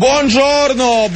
Buongiorno,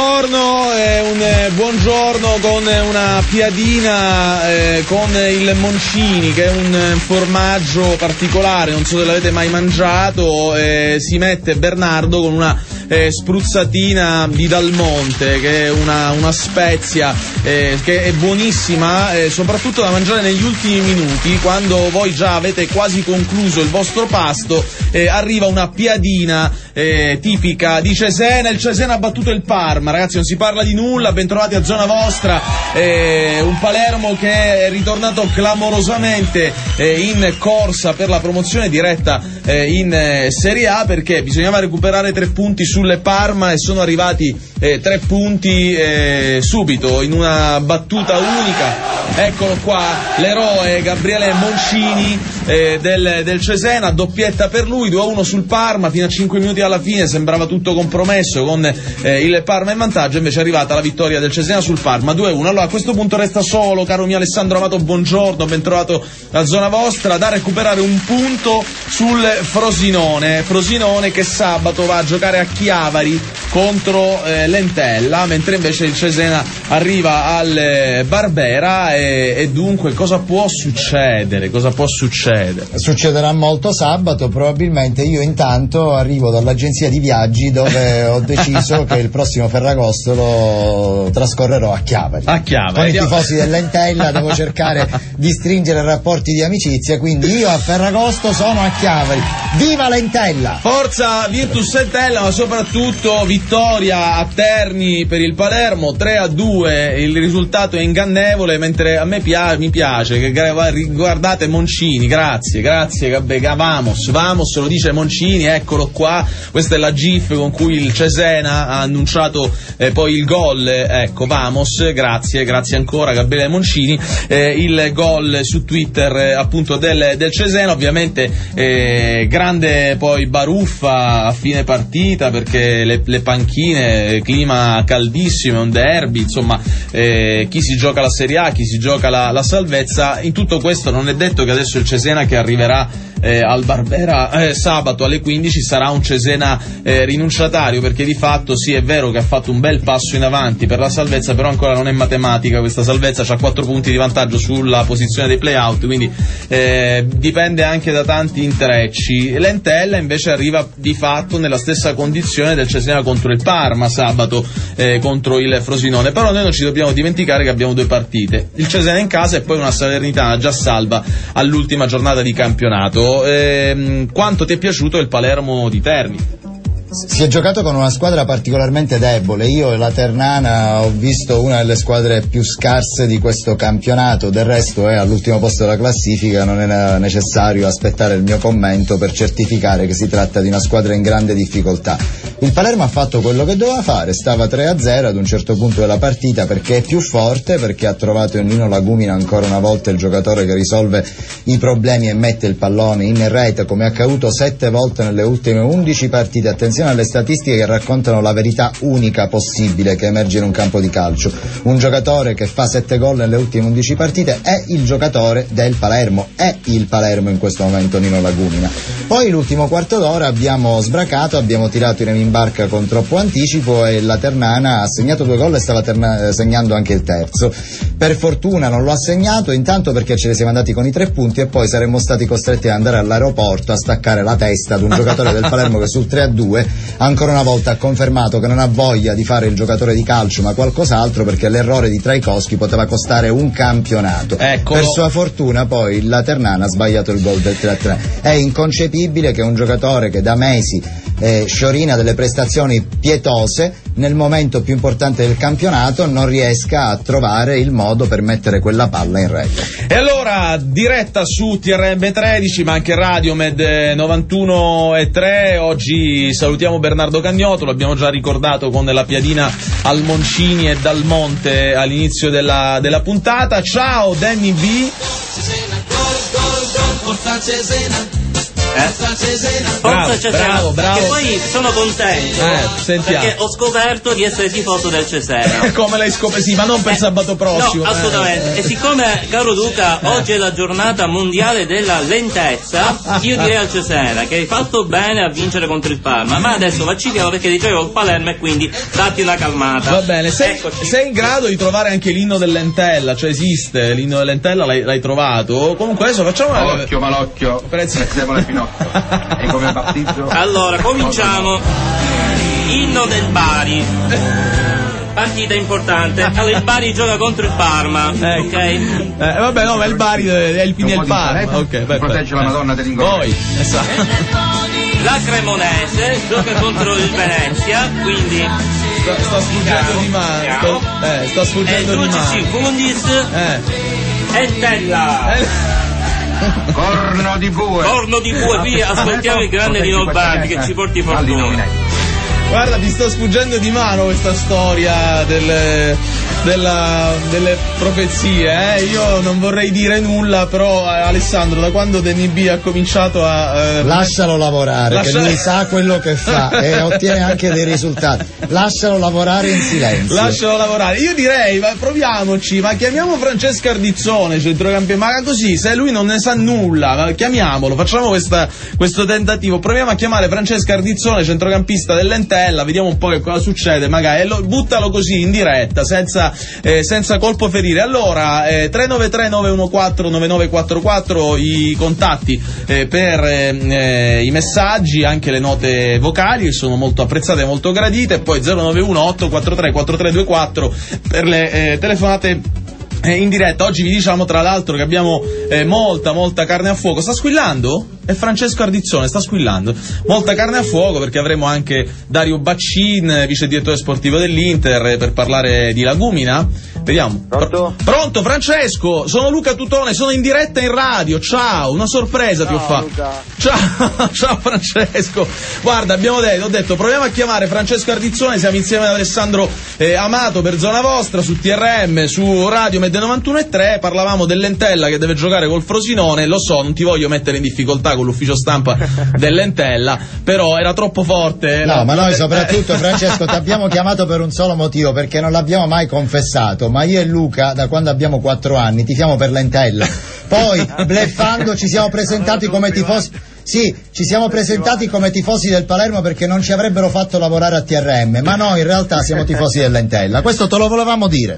un buongiorno con una piadina con il Moncini, che è un formaggio particolare, non so se l'avete mai mangiato. Si mette Bernardo con una spruzzatina di Dalmonte, che è una spezia che è buonissima, soprattutto da mangiare negli ultimi minuti, quando voi già avete quasi concluso il vostro pasto. Arriva una piadina tipica di Cesena. Il Cesena ha battuto il Parma, ragazzi, non si parla di nulla. Bentrovati a Zona Vostra. Un Palermo che è ritornato clamorosamente in corsa per la promozione diretta in Serie A, perché bisognava recuperare 3 punti sulle Parma e sono arrivati 3 punti subito in una battuta unica. Eccolo qua, l'eroe Gabriele Moncini del Cesena, doppietta per lui, 2-1 sul Parma. Fino a 5 minuti alla fine sembrava tutto compromesso con il Parma in vantaggio, invece è arrivata la vittoria del Cesena sul Parma 2-1. Allora a questo punto resta solo, caro mio Alessandro Amato, buongiorno, ben trovato a Zona Vostra, da recuperare un punto sul Frosinone che sabato va a giocare a Chiavari contro l'Entella, mentre invece il Cesena arriva al Barbera. E dunque cosa può succedere? Succederà molto sabato, probabilmente. Io intanto arrivo dall'agenzia di viaggi, dove ho deciso che il prossimo Ferragosto lo trascorrerò a Chiavari. Con i tifosi dell'Entella devo cercare di stringere rapporti di amicizia, quindi io a Ferragosto sono a Chiavari. Viva l'Entella! Forza Virtus Entella, ma soprattutto vittoria a Terni per il Palermo 3-2. Il risultato è ingannevole, mentre a me mi piace che guardate Moncini, grazie Vamos, lo dice Moncini, eccolo qua. Questa è la gif con cui il Cesena ha annunciato poi il gol, ecco, Vamos, grazie ancora Gabriele Moncini. Il gol su Twitter appunto del Cesena, ovviamente grande poi baruffa a fine partita, perché le panchine, clima caldissimo, è un derby, insomma, chi si gioca la Serie A, chi si gioca la salvezza. In tutto questo non è detto che adesso il Cesena che arriverà al Barbera sabato alle 15 sarà un Cesena rinunciatario, perché di fatto sì, è vero che ha fatto un bel passo in avanti per la salvezza, però ancora non è matematica questa salvezza, c'ha 4 punti di vantaggio sulla posizione dei play-out, quindi dipende anche da tanti intrecci. L'Entella invece arriva di fatto nella stessa condizione del Cesena contro il Parma sabato contro il Frosinone, però noi non ci dobbiamo dimenticare che abbiamo 2 partite, il Cesena in casa e poi una Salernitana già salva all'ultima giornata di campionato. Quanto ti è piaciuto il Palermo di Terni? Si è giocato con una squadra particolarmente debole. Io e la Ternana ho visto una delle squadre più scarse di questo campionato, del resto è all'ultimo posto della classifica, non era necessario aspettare il mio commento per certificare che si tratta di una squadra in grande difficoltà. Il Palermo ha fatto quello che doveva fare, stava 3-0 ad un certo punto della partita, perché è più forte, perché ha trovato in Nino Lagumina ancora una volta il giocatore che risolve i problemi e mette il pallone in rete, come è accaduto 7 volte nelle ultime 11 partite. Attenzione alle statistiche che raccontano la verità unica possibile che emerge in un campo di calcio. Un giocatore che fa 7 gol nelle ultime 11 partite è il giocatore del Palermo, è il Palermo in questo momento, Nino Lagumina. Poi l'ultimo quarto d'ora abbiamo sbracato, abbiamo tirato in barca con troppo anticipo e la Ternana ha segnato 2 gol e stava segnando anche il terzo. Per fortuna non lo ha segnato, intanto perché ce ne siamo andati con i 3 punti e poi saremmo stati costretti ad andare all'aeroporto a staccare la testa ad un giocatore del Palermo che sul 3-2 ancora una volta ha confermato che non ha voglia di fare il giocatore di calcio ma qualcos'altro, perché l'errore di Traikowski poteva costare un campionato. Eccolo. Per sua fortuna poi la Ternana ha sbagliato il gol del 3-3. È inconcepibile che un giocatore che da mesi sciorina delle prestazioni pietose nel momento più importante del campionato non riesca a trovare il modo per mettere quella palla in rete. E allora diretta su TRM 13 ma anche Radiomed 91.3. Oggi salutiamo Bernardo Cagnotto, l'abbiamo già ricordato con la piadina al Moncini e dal Monte all'inizio della puntata. Ciao Danny B. Cesena, gol, gol, gol, forza Cesena. Forza Cesena. Bravo. Che poi sono contento perché ho scoperto di essere tifoso del Cesena. Come l'hai scoperto? Sì, ma non per sabato prossimo. No, assolutamente. E siccome, caro Luca, oggi è la giornata mondiale della lentezza, io direi al Cesena che hai fatto bene a vincere contro il Parma, ma adesso vacilliamo perché dicevo il Palermo e quindi datti una calmata. Va bene, sei in grado di trovare anche l'inno dell'Entella? Cioè esiste l'inno dell'Entella, l'hai trovato? Comunque adesso facciamo Malocchio, Malocchio, prezzemolo e Pinocchio. E come battizzo? Allora, cominciamo. Inno del Bari. Partita importante. Allora, il Bari gioca contro il Parma, ok? Vabbè, no, ma il Bari è il Parma. Ok, protegge la Madonna dell'Ingolese. Poi, esatto. La Cremonese gioca contro il Venezia, quindi sta sfuggendo di mano. Sta sfuggendo di mano. Fundis. Entella. Corno di bue, qui ascoltiamo il grande Nino Bardi che ci porti fortuna. Guarda, ti sto sfuggendo di mano questa storia delle profezie, Io non vorrei dire nulla, però Alessandro, da quando DNB ha cominciato a lascialo lavorare, che lui sa quello che fa e ottiene anche dei risultati. Lascialo lavorare in silenzio. Lascialo lavorare. Io direi, proviamoci, ma chiamiamo Francesco Ardizzone, centrocampista, ma così, se lui non ne sa nulla, chiamiamolo, facciamo questo tentativo, proviamo a chiamare Francesco Ardizzone, centrocampista dell'Entella, vediamo un po' che cosa succede, magari, buttalo così in diretta, senza colpo ferire. Allora, 393 914 9944 i contatti per i messaggi, anche le note vocali che sono molto apprezzate e molto gradite, e poi 091 843 4324 per le telefonate in diretta. Oggi vi diciamo tra l'altro che abbiamo molta carne a fuoco. Sta squillando? È Francesco Ardizzone, sta squillando. Molta carne a fuoco perché avremo anche Dario Baccin, vice direttore sportivo dell'Inter, per parlare di Lagumina. Vediamo. Pronto Francesco, sono Luca Tutone, sono in diretta in radio. Ciao, una sorpresa ti ho fatto. Ciao Francesco. Guarda, ho detto proviamo a chiamare Francesco Ardizzone, siamo insieme ad Alessandro Amato per Zona Vostra su TRM, su Radio Mede 91.3, parlavamo dell'Entella che deve giocare col Frosinone. Lo so, non ti voglio mettere in difficoltà con l'ufficio stampa dell'Entella, però era troppo forte. No, ma noi soprattutto Francesco ti abbiamo chiamato per un solo motivo, perché non l'abbiamo mai confessato, ma io e Luca da quando abbiamo 4 anni tifiamo per l'Entella, poi bleffando ci siamo presentati come tifosi. Sì, ci siamo presentati come tifosi del Palermo perché non ci avrebbero fatto lavorare a TRM, ma noi in realtà siamo tifosi dell'Entella, questo te lo volevamo dire.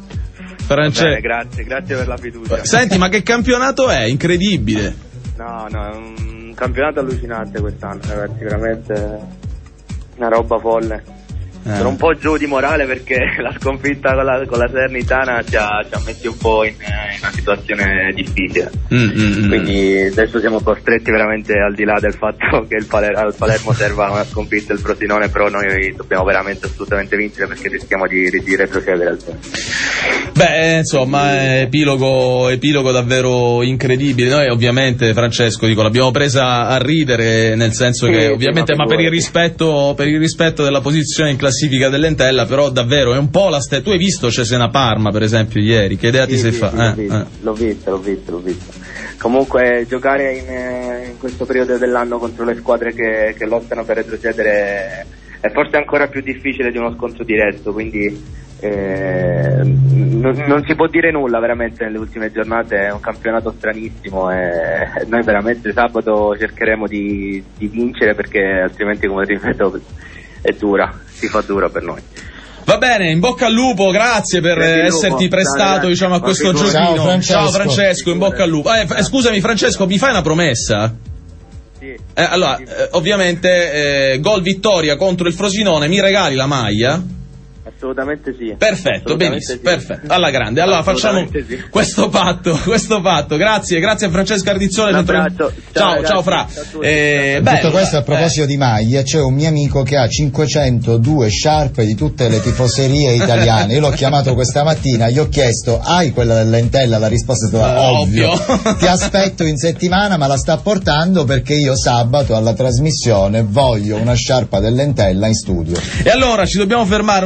Bene, grazie per la fiducia. Senti, ma che campionato è? Incredibile. No, è un campionato allucinante quest'anno, ragazzi, veramente una roba folle. Sono un po' giù di morale perché la sconfitta con la Salernitana ci ha messi un po' in una situazione difficile. Quindi adesso siamo costretti veramente, al di là del fatto che al Palermo serva una sconfitta del Frosinone, però noi dobbiamo veramente assolutamente vincere perché rischiamo di retrocedere al tempo. Beh, insomma, epilogo davvero incredibile. Noi ovviamente, Francesco, l'abbiamo presa a ridere, nel senso che ovviamente, ma per il rispetto della posizione in classifica dell'Entella, però davvero è un po' la tu hai visto Cesena Parma per esempio ieri, che idea ti sei fatta? L'ho visto. Comunque giocare in questo periodo dell'anno contro le squadre che lottano per retrocedere è forse ancora più difficile di uno scontro diretto, quindi non si può dire nulla veramente nelle ultime giornate. È un campionato stranissimo e noi veramente sabato cercheremo di vincere, perché altrimenti, come ripeto, è dura, si fa dura per noi. Va bene, in bocca al lupo, grazie per esserti prestato a questo giochino. Ciao Francesco, in bocca al lupo. Scusami Francesco, mi fai una promessa? Sì. Allora, ovviamente gol vittoria contro il Frosinone, mi regali la maglia? Assolutamente sì. Perfetto, benissimo, perfetto, alla grande. Allora facciamo questo patto. Grazie a Francesco Ardizzone. Ciao Fra. Tutto questo a proposito di maglie, c'è un mio amico che ha 502 sciarpe di tutte le tifoserie italiane. Io l'ho chiamato questa mattina, gli ho chiesto: hai quella dell'Entella? La risposta è stata ovvio. Ti aspetto in settimana, ma la sta portando perché io sabato alla trasmissione voglio una sciarpa dell'Entella in studio. E allora ci dobbiamo fermare un attimo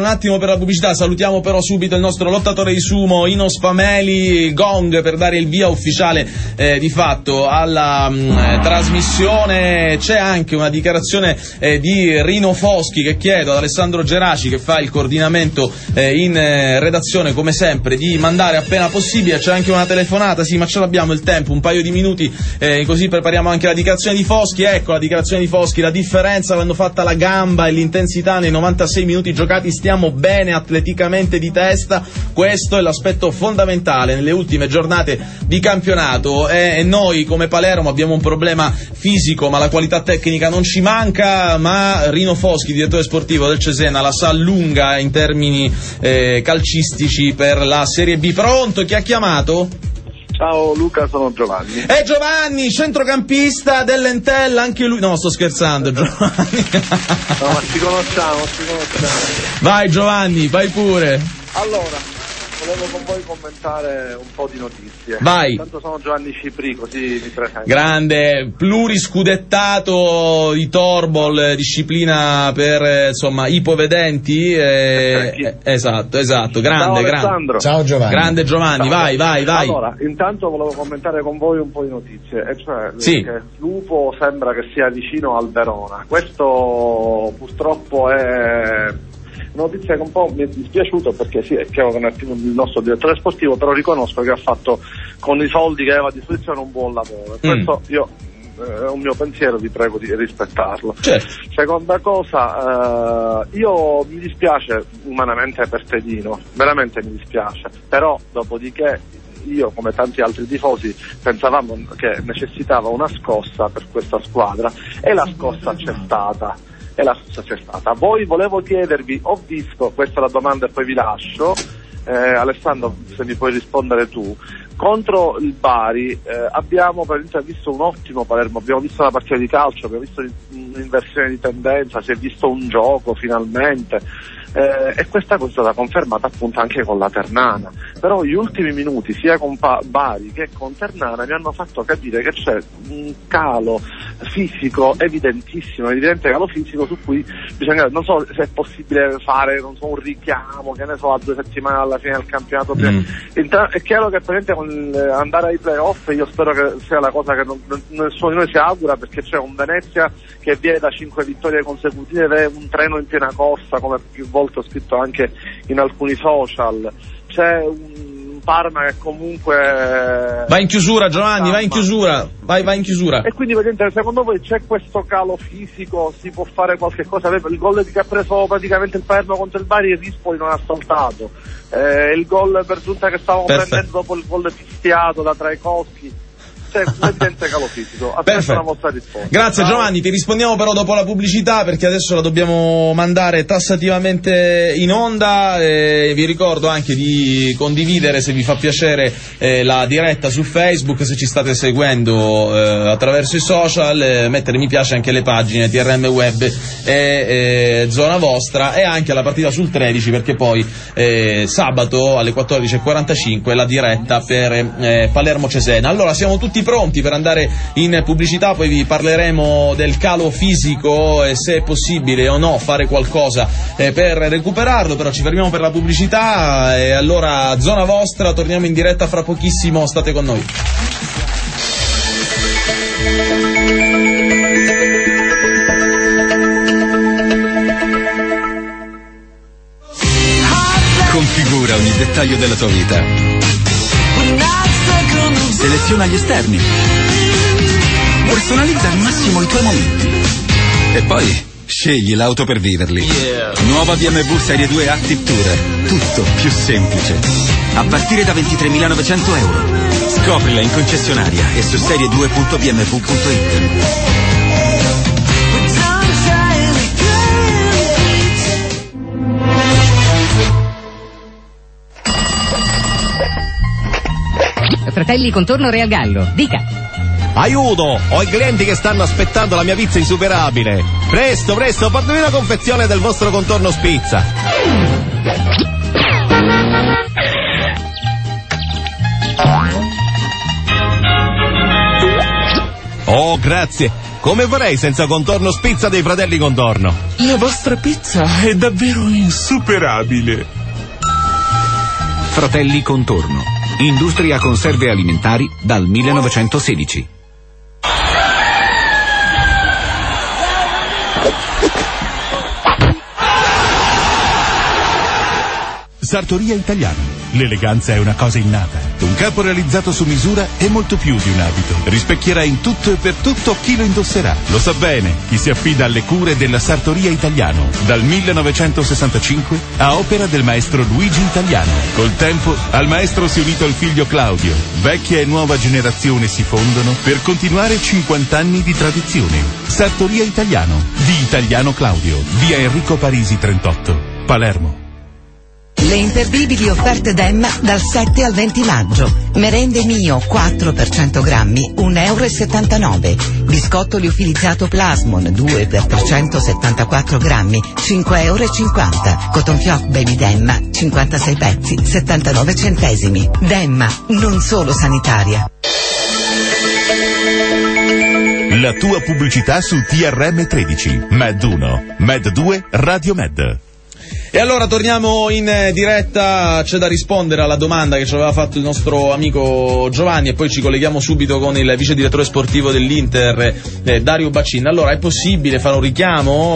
per la pubblicità. Salutiamo però subito il nostro lottatore di sumo, Ino Spameli, gong per dare il via ufficiale di fatto alla trasmissione. C'è anche una dichiarazione di Rino Foschi che chiedo ad Alessandro Geraci, che fa il coordinamento in redazione come sempre, di mandare appena possibile. C'è anche una telefonata, sì, ma ce l'abbiamo il tempo, un paio di minuti, così prepariamo anche la dichiarazione di Foschi. Ecco la dichiarazione di Foschi: la differenza l'hanno fatta la gamba e l'intensità nei 96 minuti giocati, stiamo bene atleticamente di testa, questo è l'aspetto fondamentale nelle ultime giornate di campionato, e noi come Palermo abbiamo un problema fisico, ma la qualità tecnica non ci manca. Ma Rino Foschi, direttore sportivo del Cesena, la sa lunga in termini calcistici per la Serie B. Pronto? Chi ha chiamato? Ciao Luca, sono Giovanni. È Giovanni, centrocampista dell'Entella, anche lui. No, sto scherzando, Giovanni. No, ma ci conosciamo. Vai Giovanni, vai pure. Allora, volevo con voi commentare un po' di notizie. Vai. Intanto sono Giovanni Cipri, così mi presento. Grande, pluriscudettato di Torbol, disciplina per insomma ipovedenti. Esatto, grande, Ciao Alessandro. Ciao Giovanni. Grande Giovanni, Ciao. vai. Allora, intanto volevo commentare con voi un po' di notizie, e cioè sì, che Lupo sembra che sia vicino al Verona. Questo purtroppo è una notizia che un po' mi è dispiaciuto, perché sì, è chiaro che non è più il nostro direttore sportivo, però riconosco che ha fatto con i soldi che aveva a disposizione un buon lavoro. Questo io è un mio pensiero, vi prego di rispettarlo. Certo. Seconda cosa, io mi dispiace umanamente per Tedino, veramente mi dispiace, però dopodiché io, come tanti altri tifosi, pensavamo che necessitava una scossa per questa squadra, e la scossa c'è stata. Voi, volevo chiedervi, ho visto, questa è la domanda e poi vi lascio, Alessandro, se mi puoi rispondere tu, contro il Bari abbiamo visto un ottimo Palermo, abbiamo visto una partita di calcio, abbiamo visto un'inversione di tendenza, si è visto un gioco finalmente, e questa cosa è stata confermata appunto anche con la Ternana. Però gli ultimi minuti sia con Bari che con Ternana mi hanno fatto capire che c'è un calo fisico evidentissimo, evidente calo fisico su cui bisogna, non so se è possibile fare, non so, un richiamo, che ne so, a 2 settimane alla fine del campionato. È chiaro che praticamente con andare ai playoff io spero che sia la cosa che nessuno di noi si augura, perché c'è un Venezia che viene da 5 vittorie consecutive ed è un treno in piena corsa, come più volte ho scritto anche in alcuni social. C'è un Parma che comunque vai in chiusura, Giovanni, vai in chiusura. E quindi vedete, secondo voi c'è questo calo fisico, si può fare qualche cosa? Il gol che ha preso praticamente il Palermo contro il Bari, il Rispoli non ha saltato, il gol per giunta che stavamo prendendo dopo il gol fischiato da Traekowski. C'è un evidente calo fisico. Aspetta la vostra risposta. Grazie Giovanni, ti rispondiamo però dopo la pubblicità, perché adesso la dobbiamo mandare tassativamente in onda. Vi ricordo anche di condividere, se vi fa piacere, la diretta su Facebook, se ci state seguendo attraverso i social, mettere mi piace anche le pagine TRM Web e Zona Vostra, e anche la partita sul 13, perché poi sabato alle 14:45 la diretta per Palermo Cesena. Allora, siamo tutti pronti per andare in pubblicità, poi vi parleremo del calo fisico e se è possibile o no fare qualcosa per recuperarlo, però ci fermiamo per la pubblicità e allora Zona Vostra, torniamo in diretta fra pochissimo, state con noi. Configura ogni dettaglio della tua vita. Seleziona gli esterni. Personalizza al massimo i tuoi momenti. E poi scegli l'auto per viverli. Nuova BMW Serie 2 Active Tourer. Tutto più semplice. A partire da 23.900 euro. Scoprila in concessionaria e su serie2.bmw.it. Fratelli Contorno Real Gallo, dica. Aiuto! Ho i clienti che stanno aspettando la mia pizza insuperabile. Presto, portami una confezione del vostro contorno spizza. Oh, grazie. Come vorrei senza contorno spizza dei fratelli Contorno. La vostra pizza è davvero insuperabile. Fratelli Contorno. Industria conserve alimentari dal 1916. Sartoria Italiana. L'eleganza è una cosa innata. Un capo realizzato su misura è molto più di un abito. Rispecchierà in tutto e per tutto chi lo indosserà. Lo sa bene chi si affida alle cure della Sartoria Italiano. Dal 1965 a opera del maestro Luigi Italiano. Col tempo al maestro si è unito il figlio Claudio. Vecchia e nuova generazione si fondono per continuare 50 anni di tradizione. Sartoria Italiano. Di Italiano Claudio. Via Enrico Parisi 38. Palermo. Le imperdibili offerte Demma dal 7 al 20 maggio. Merende Mio 4 per 100 grammi, €1,79. Biscotto liofilizzato Plasmon 2 per 374 grammi, €5,50. Cotton Fioc Baby Demma 56 pezzi, 79 centesimi. Demma, non solo sanitaria. La tua pubblicità su TRM 13, Med 1, Med 2, Radio Med. E allora torniamo in diretta, c'è da rispondere alla domanda che ci aveva fatto il nostro amico Giovanni e poi ci colleghiamo subito con il vice direttore sportivo dell'Inter, Dario Baccin. Allora, è possibile fare un richiamo?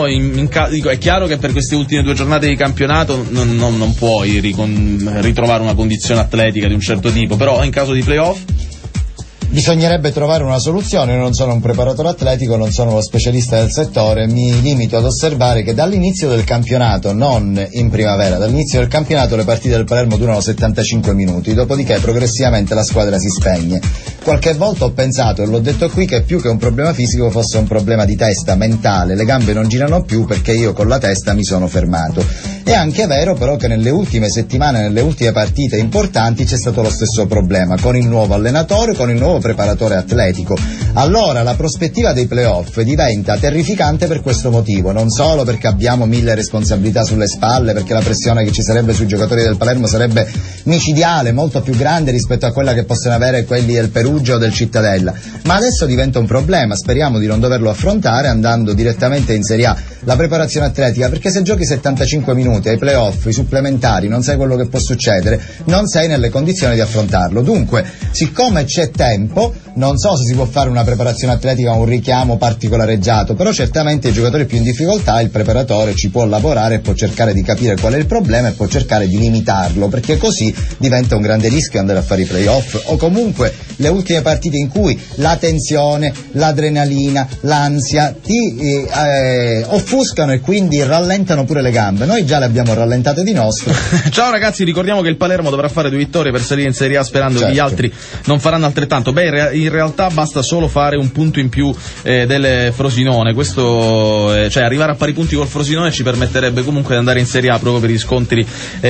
È chiaro che per queste ultime 2 giornate di campionato non puoi ritrovare una condizione atletica di un certo tipo, però in caso di playoff? Bisognerebbe trovare una soluzione. Io non sono un preparatore atletico, non sono uno specialista del settore, mi limito ad osservare che dall'inizio del campionato, non in primavera, dall'inizio del campionato le partite del Palermo durano 75 minuti, dopodiché progressivamente la squadra si spegne. Qualche volta ho pensato, e l'ho detto qui, che più che un problema fisico fosse un problema di testa, mentale, le gambe non girano più perché io con la testa mi sono fermato. È anche vero però che nelle ultime settimane, nelle ultime partite importanti c'è stato lo stesso problema, con il nuovo allenatore, con il nuovo preparatore atletico. Allora la prospettiva dei playoff diventa terrificante per questo motivo, non solo perché abbiamo 1000 responsabilità sulle spalle, perché la pressione che ci sarebbe sui giocatori del Palermo sarebbe micidiale, molto più grande rispetto a quella che possono avere quelli del Perugia o del Cittadella, ma adesso diventa un problema. Speriamo di non doverlo affrontare andando direttamente in Serie A. La preparazione atletica, perché se giochi 75 minuti ai playoff, i supplementari, non sai quello che può succedere, non sei nelle condizioni di affrontarlo. Dunque, siccome c'è tempo, non so se si può fare una preparazione atletica o un richiamo particolareggiato, però certamente i giocatori più in difficoltà, il preparatore ci può lavorare e può cercare di capire qual è il problema e può cercare di limitarlo, perché così diventa un grande rischio andare a fare i playoff o comunque le ultime partite in cui la tensione, l'adrenalina, l'ansia ti offuscano e quindi rallentano pure le gambe. Noi già le abbiamo rallentate di nostro. Ciao ragazzi, ricordiamo che il Palermo dovrà fare 2 vittorie per salire in Serie A, sperando che gli altri non faranno altrettanto. Beh, in realtà basta solo fare un punto in più del Frosinone. Questo, cioè arrivare a pari punti col Frosinone ci permetterebbe comunque di andare in Serie A proprio per gli scontri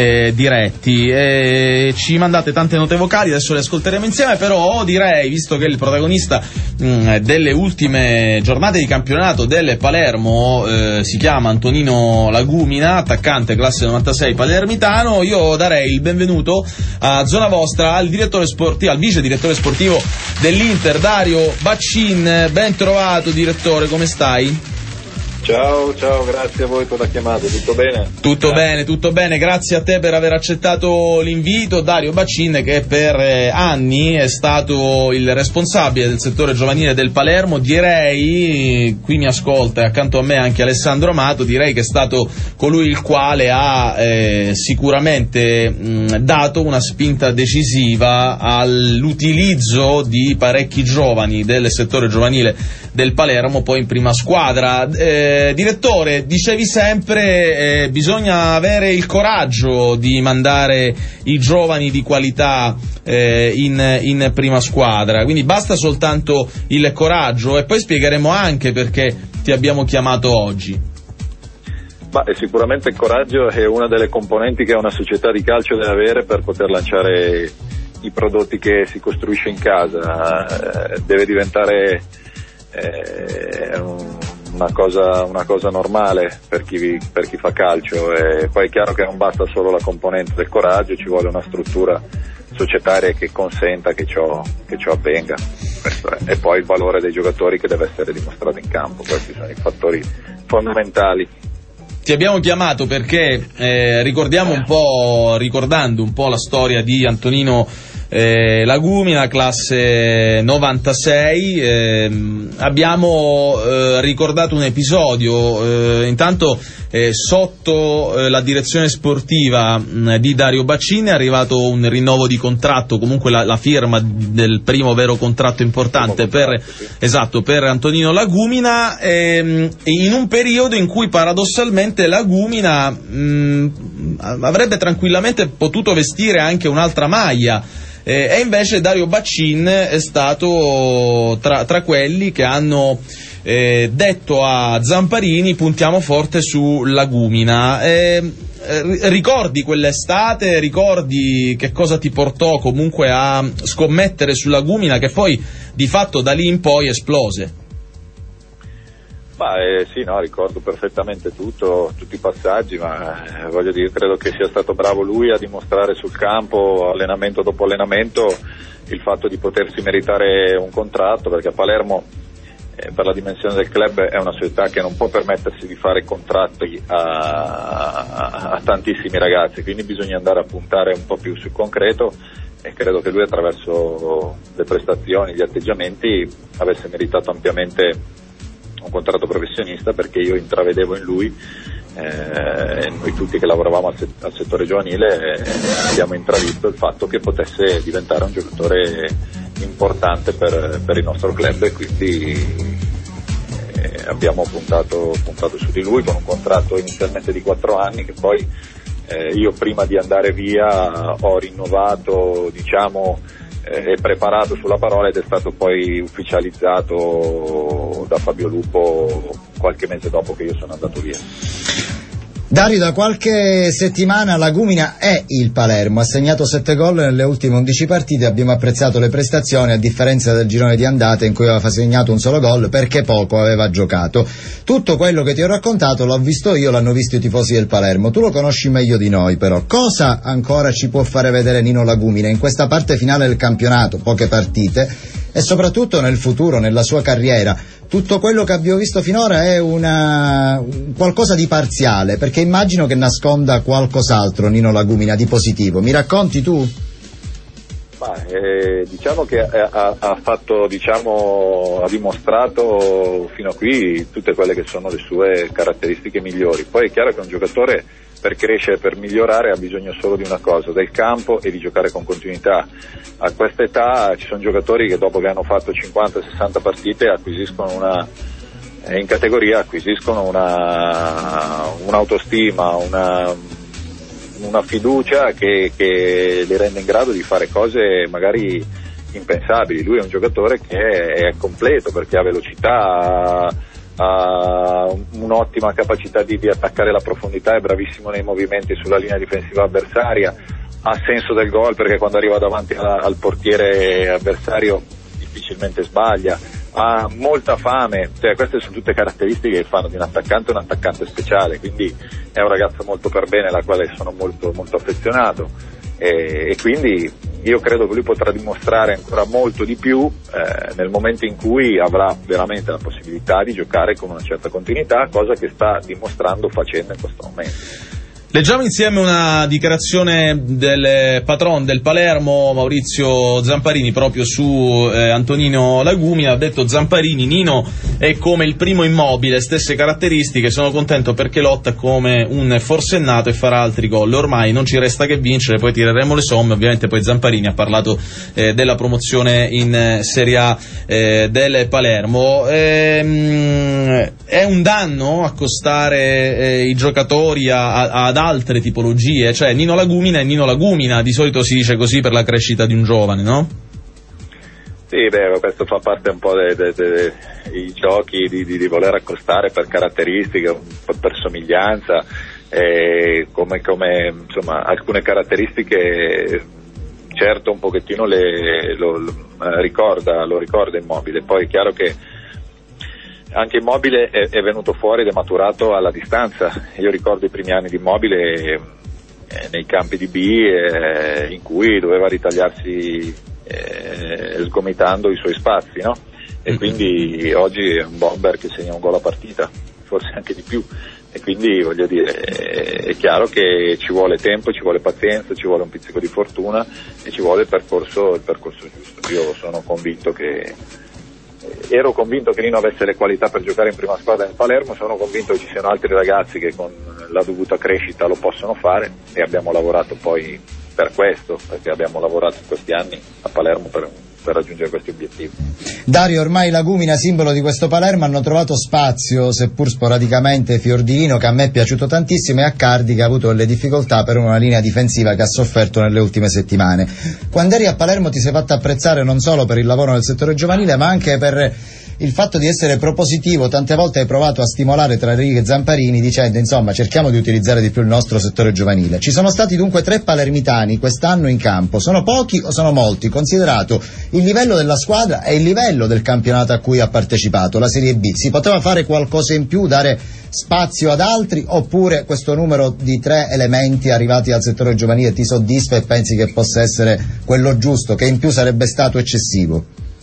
diretti. Ci mandate tante note vocali, adesso le ascolteremo insieme, però direi, visto che il protagonista delle ultime giornate di campionato del Palermo si chiama Antonino Lagumina, attaccante classe 96 palermitano, io darei il benvenuto a Zona Vostra al direttore sportivo, al vice direttore sportivo dell'Inter, Dario Baccin. Ben trovato direttore, come stai? Ciao, grazie a voi per la chiamata, tutto bene? Tutto bene, grazie a te per aver accettato l'invito. Dario Baccin, che per anni è stato il responsabile del settore giovanile del Palermo, direi, qui mi ascolta accanto a me anche Alessandro Amato, direi che è stato colui il quale ha sicuramente dato una spinta decisiva all'utilizzo di parecchi giovani del settore giovanile del Palermo poi in prima squadra. Direttore, dicevi sempre bisogna avere il coraggio di mandare i giovani di qualità in prima squadra, quindi basta soltanto il coraggio, e poi spiegheremo anche perché ti abbiamo chiamato oggi. Sicuramente il coraggio è una delle componenti che una società di calcio deve avere per poter lanciare i prodotti che si costruisce in casa. Deve diventare una cosa normale per chi fa calcio, e poi è chiaro che non basta solo la componente del coraggio, ci vuole una struttura societaria che consenta che ciò avvenga. E poi il valore dei giocatori che deve essere dimostrato in campo, questi sono i fattori fondamentali. Ti abbiamo chiamato perché ricordando un po' la storia di Antonino Lagumina, classe 96, abbiamo ricordato un episodio, intanto sotto la direzione sportiva di Dario Baccin è arrivato un rinnovo di contratto, comunque la firma del primo vero contratto importante per Antonino Lagumina, in un periodo in cui paradossalmente Lagumina avrebbe tranquillamente potuto vestire anche un'altra maglia. E invece Dario Baccin è stato tra quelli che hanno detto a Zamparini: puntiamo forte su Lagumina. Ricordi quell'estate? Ricordi che cosa ti portò comunque a scommettere su Lagumina, che poi di fatto da lì in poi esplose? Sì, no, ricordo perfettamente tutti i passaggi, ma voglio dire, credo che sia stato bravo lui a dimostrare sul campo, allenamento dopo allenamento, il fatto di potersi meritare un contratto, perché a Palermo, per la dimensione del club, è una società che non può permettersi di fare contratti a tantissimi ragazzi, quindi bisogna andare a puntare un po' più sul concreto, e credo che lui, attraverso le prestazioni, gli atteggiamenti, avesse meritato ampiamente un contratto professionista, perché io intravedevo in lui, noi tutti che lavoravamo al settore giovanile abbiamo intravisto il fatto che potesse diventare un giocatore importante per il nostro club, e quindi abbiamo puntato su di lui con un contratto inizialmente di 4 anni, che poi io, prima di andare via, ho rinnovato, è preparato sulla parola, ed è stato poi ufficializzato da Fabio Lupo qualche mese dopo che io sono andato via. Dario, da qualche settimana Lagumina è il Palermo, ha segnato 7 gol nelle ultime 11 partite, abbiamo apprezzato le prestazioni, a differenza del girone di andata in cui aveva segnato un solo gol perché poco aveva giocato. Tutto quello che ti ho raccontato l'ho visto io, l'hanno visto i tifosi del Palermo, tu lo conosci meglio di noi, però cosa ancora ci può fare vedere Nino Lagumina in questa parte finale del campionato, poche partite, e soprattutto nel futuro, nella sua carriera? Tutto quello che abbiamo visto finora è qualcosa di parziale, perché immagino che nasconda qualcos'altro Nino Lagumina di positivo. Mi racconti tu? Diciamo che ha dimostrato fino a qui tutte quelle che sono le sue caratteristiche migliori. Poi è chiaro che un giocatore, per crescere, per migliorare, ha bisogno solo di una cosa, del campo e di giocare con continuità. A questa età ci sono giocatori che, dopo che hanno fatto 50-60 partite, acquisiscono in categoria acquisiscono un'autostima, una fiducia che li rende in grado di fare cose magari impensabili. Lui è un giocatore che è completo, perché ha velocità, ha un'ottima capacità di attaccare la profondità, è bravissimo nei movimenti sulla linea difensiva avversaria, ha senso del gol, perché quando arriva davanti al portiere avversario difficilmente sbaglia, ha molta fame, queste sono tutte caratteristiche che fanno di un attaccante speciale, quindi è un ragazzo molto per bene, alla quale sono molto, molto affezionato, e quindi io credo che lui potrà dimostrare ancora molto di più nel momento in cui avrà veramente la possibilità di giocare con una certa continuità, cosa che sta dimostrando, facendo in questo momento. Leggiamo insieme una dichiarazione del patron del Palermo, Maurizio Zamparini, proprio su Antonino Lagumina. Ha detto Zamparini: Nino è come il primo Immobile, stesse caratteristiche, sono contento perché lotta come un forsennato e farà altri gol. Ormai non ci resta che vincere, poi tireremo le somme. Ovviamente poi Zamparini ha parlato della promozione in Serie A del Palermo. È un danno accostare i giocatori ad altre tipologie, cioè Nino Lagumina è Nino Lagumina, di solito si dice così per la crescita di un giovane, no? Sì, questo fa parte un po' dei giochi di voler accostare per caratteristiche, un po' per somiglianza, come insomma alcune caratteristiche certo un pochettino lo ricorda Immobile. Poi è chiaro che anche Immobile è venuto fuori ed è maturato alla distanza. Io ricordo i primi anni di Immobile nei campi di B, in cui doveva ritagliarsi sgomitando i suoi spazi, no? E quindi oggi è un bomber che segna un gol a partita, forse anche di più, e quindi voglio dire, è chiaro che ci vuole tempo, ci vuole pazienza, ci vuole un pizzico di fortuna e ci vuole il percorso giusto. Io sono convinto ero convinto che Nino avesse le qualità per giocare in prima squadra in Palermo, sono convinto che ci siano altri ragazzi che con la dovuta crescita lo possono fare, e abbiamo lavorato poi per questo, perché abbiamo lavorato in questi anni a Palermo per raggiungere questi obiettivi. Dario, ormai Lagumina, simbolo di questo Palermo, hanno trovato spazio, seppur sporadicamente, Fiordilino, che a me è piaciuto tantissimo, e Accardi, che ha avuto delle difficoltà per una linea difensiva che ha sofferto nelle ultime settimane. Quando eri a Palermo ti sei fatto apprezzare non solo per il lavoro nel settore giovanile, ma anche per il fatto di essere propositivo. Tante volte hai provato a stimolare tra righe Zamparini dicendo, insomma, cerchiamo di utilizzare di più il nostro settore giovanile. Ci sono stati dunque 3 palermitani quest'anno in campo. Sono pochi o sono molti, considerato il livello della squadra e il livello del campionato a cui ha partecipato, la Serie B? Si poteva fare qualcosa in più, dare spazio ad altri, oppure questo numero di 3 elementi arrivati al settore giovanile ti soddisfa e pensi che possa essere quello giusto, che in più sarebbe stato eccessivo?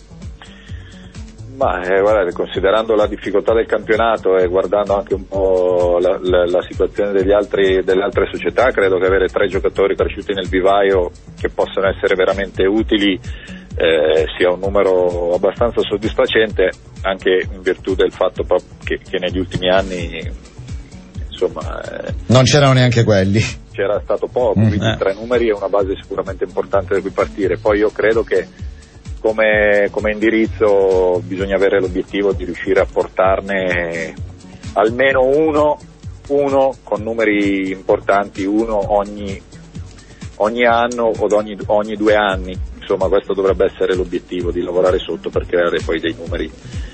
Ma guardate, considerando la difficoltà del campionato e guardando anche un po' la situazione delle altre società, credo che avere 3 giocatori cresciuti nel vivaio che possono essere veramente utili sia un numero abbastanza soddisfacente, anche in virtù del fatto che negli ultimi anni, insomma, non c'erano neanche quelli. C'era stato poco, quindi 3 numeri è una base sicuramente importante da cui partire. Poi io credo che come indirizzo bisogna avere l'obiettivo di riuscire a portarne almeno uno con numeri importanti, uno ogni anno o ogni 2 anni. Insomma, questo dovrebbe essere l'obiettivo, di lavorare sotto per creare poi dei numeri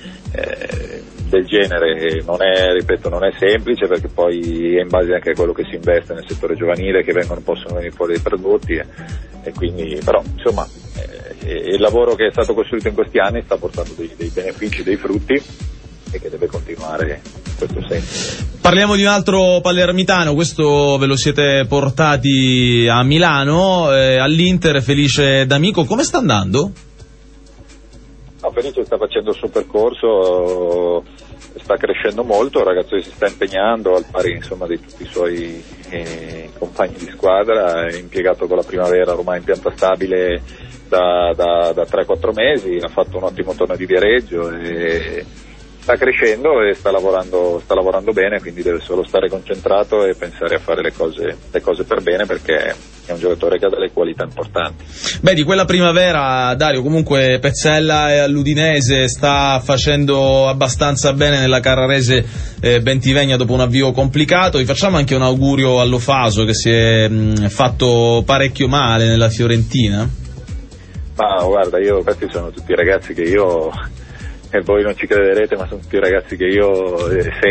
del genere. Non è semplice, perché poi è in base anche a quello che si investe nel settore giovanile che possono venire fuori dei prodotti, e quindi, però insomma, il lavoro che è stato costruito in questi anni sta portando dei benefici, dei frutti, e che deve continuare in questo senso. Parliamo di un altro palermitano, questo ve lo siete portati a Milano, all'Inter, Felice D'Amico. Come sta andando? Felice sta facendo il suo percorso, sta crescendo molto, il ragazzo si sta impegnando al pari, insomma, di tutti i suoi compagni di squadra. È impiegato con la Primavera ormai in pianta stabile da 3-4 mesi, ha fatto un ottimo torneo di Viareggio e sta crescendo e sta lavorando bene, quindi deve solo stare concentrato e pensare a fare le cose per bene, perché è un giocatore che ha delle qualità importanti. Beh, di quella Primavera, Dario, comunque Pezzella è all'Udinese, sta facendo abbastanza bene nella Carrarese Bentivegna dopo un avvio complicato. Vi facciamo anche un augurio all'Ofaso, che si è fatto parecchio male nella Fiorentina. Ma guarda, questi sono tutti ragazzi che io, e voi non ci crederete, ma sono tutti ragazzi che io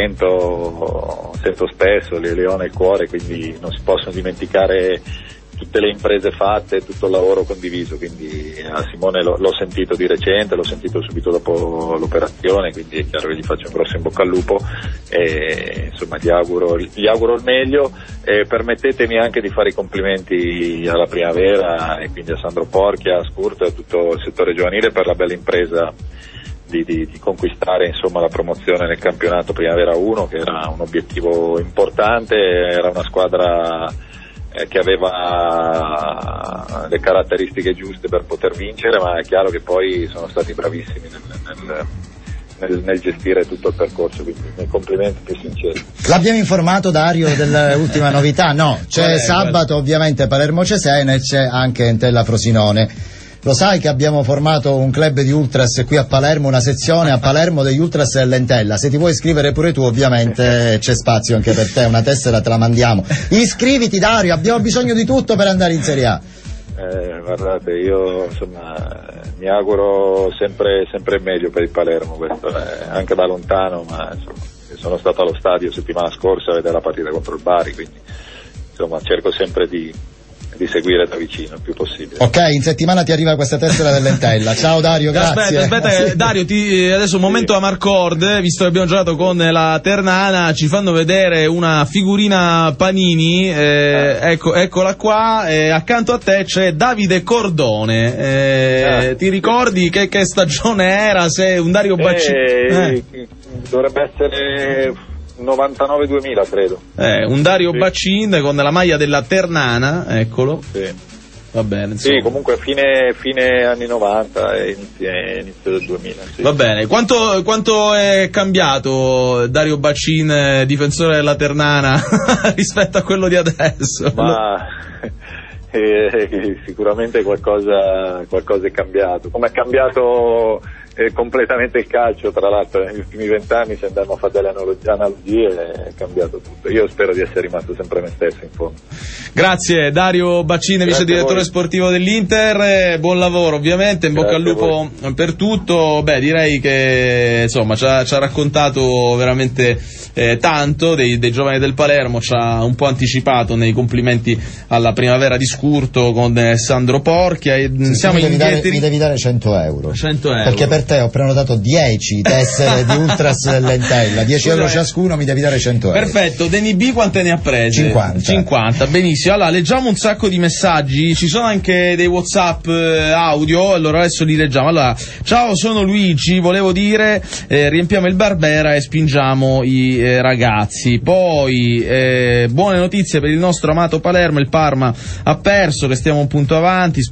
sento spesso, li ho nel cuore, quindi non si possono dimenticare tutte le imprese fatte, tutto il lavoro condiviso. Quindi a Simone l'ho sentito di recente, l'ho sentito subito dopo l'operazione, quindi è chiaro che gli faccio un grosso in bocca al lupo e insomma gli auguro il meglio, e permettetemi anche di fare i complimenti alla Primavera e quindi a Sandro Porchia, a Scurto e a tutto il settore giovanile per la bella impresa di conquistare, insomma, la promozione nel campionato Primavera 1, che era un obiettivo importante. Era una squadra che aveva le caratteristiche giuste per poter vincere, ma è chiaro che poi sono stati bravissimi nel gestire tutto il percorso, quindi i complimenti più sinceri. L'abbiamo informato, Dario, dell'ultima novità? No, c'è sabato ovviamente Palermo Cesena e c'è anche Entella Frosinone. Lo sai che abbiamo formato un club di ultras qui a Palermo, una sezione a Palermo degli ultras dell'Entella. Se ti vuoi iscrivere pure tu, ovviamente c'è spazio anche per te, una tessera te la mandiamo. Iscriviti, Dario, abbiamo bisogno di tutto per andare in Serie A. Guardate, io insomma mi auguro sempre meglio per il Palermo, questo anche da lontano, ma insomma, sono stato allo stadio settimana scorsa a vedere la partita contro il Bari, quindi insomma cerco sempre di seguire da vicino il più possibile. Ok, in settimana ti arriva questa tessera dell'Entella. Ciao Dario, grazie. Aspetta, Dario, adesso un momento Amarcord, visto che abbiamo giocato con la Ternana, ci fanno vedere una figurina Panini, eccola qua, accanto a te c'è Davide Cordone, ti ricordi che stagione era? Se un Dario Baccini? Dovrebbe essere 99-2000 credo. Un Dario Baccin con la maglia della Ternana, eccolo. Sì. Va bene, insomma. Sì, comunque fine anni 90 e inizio del 2000. Sì. Va bene. Quanto è cambiato Dario Baccin, difensore della Ternana, rispetto a quello di adesso? Ma sicuramente qualcosa è cambiato. Come è cambiato completamente il calcio, tra l'altro negli ultimi 20 anni, se andiamo a fare delle analogie, è cambiato tutto. Io spero di essere rimasto sempre me stesso in fondo. Grazie Dario Baccin, vice direttore sportivo dell'Inter, buon lavoro ovviamente, in bocca al lupo per tutto. Beh, direi che insomma ci ha raccontato veramente tanto dei giovani del Palermo, ci ha un po' anticipato nei complimenti alla primavera di Scurto con Sandro Porchia. Mi devi dare 100 euro. 100 euro. Perché per te ho prenotato 10 tessere di Ultras dell'Entella, 10 euro ciascuno, mi devi dare 100 euro. Perfetto, Deni B quante ne ha prese? 50, benissimo. Allora, leggiamo un sacco di messaggi, ci sono anche dei WhatsApp audio, allora adesso li leggiamo. Allora, ciao, sono Luigi, volevo dire, riempiamo il Barbera e spingiamo i ragazzi. Poi, buone notizie per il nostro amato Palermo, il Parma ha perso, restiamo un punto avanti,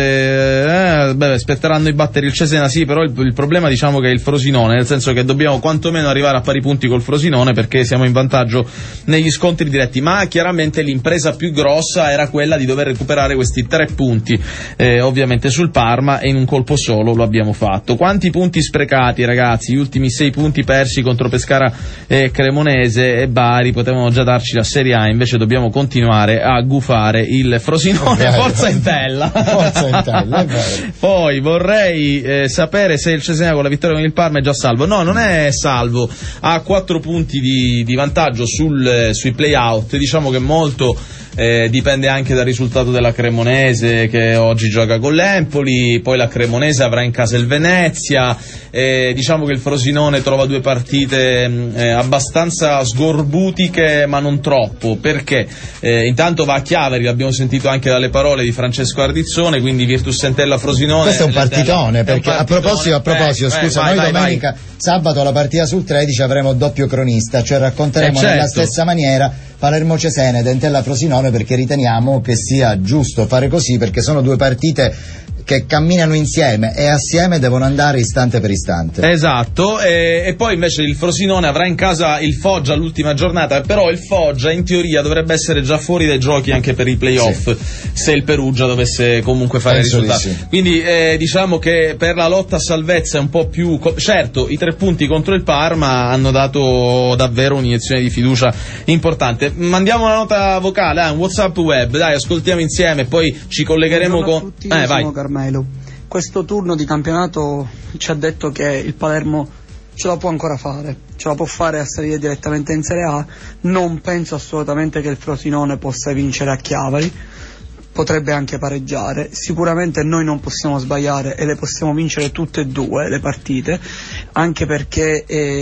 aspetteranno i batteri il Cesena, sì, però il problema diciamo che è il Frosinone, nel senso che dobbiamo quantomeno arrivare a pari punti col Frosinone perché siamo in vantaggio negli scontri diretti, ma chiaramente l'impresa più grossa era quella di dover recuperare questi 3 punti ovviamente sul Parma, e in un colpo solo lo abbiamo fatto. Quanti punti sprecati, ragazzi, gli ultimi 6 punti persi contro Pescara e Cremonese e Bari potevano già darci la Serie A, invece dobbiamo continuare a gufare il Frosinone. Forza Entella. Forza Entella, è vero. Poi vorrei sapere se il Cesena con la vittoria con il Parma è già salvo. No, non è salvo, ha 4 punti di vantaggio sui play-out, diciamo che molto dipende anche dal risultato della Cremonese, che oggi gioca con l'Empoli, poi la Cremonese avrà in casa il Venezia, diciamo che il Frosinone trova 2 partite abbastanza sgorbutiche, ma non troppo, perché intanto va a Chiavari, l'abbiamo sentito anche dalle parole di Francesco Ardizzone, quindi Virtus Entella Frosinone. Questo è un partitone, perché a proposito, scusa, noi domenica, sabato alla partita sul 13 avremo doppio cronista, cioè racconteremo nella stessa maniera Palermo Cesena ed Entella Frosinone, perché riteniamo che sia giusto fare così, perché sono 2 partite che camminano insieme e assieme devono andare istante per istante. Esatto, e poi invece il Frosinone avrà in casa il Foggia l'ultima giornata, però il Foggia in teoria dovrebbe essere già fuori dai giochi anche per i playoff, se il Perugia dovesse comunque fare risultati. Sì. Quindi diciamo che per la lotta a salvezza è un po' più... Certo, i 3 punti contro il Parma hanno dato davvero un'iniezione di fiducia importante. Mandiamo una nota vocale, un WhatsApp web, dai, ascoltiamo insieme, poi ci collegheremo con... tutti, sono Carmelo. Questo turno di campionato ci ha detto che il Palermo ce la può ancora fare, ce la può fare a salire direttamente in Serie A. Non penso assolutamente che il Frosinone possa vincere a Chiavari, potrebbe anche pareggiare. Sicuramente noi non possiamo sbagliare e le possiamo vincere tutte e 2 le partite, anche perché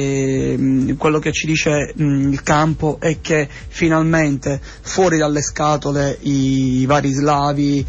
quello che ci dice il campo è che finalmente fuori dalle scatole i vari slavi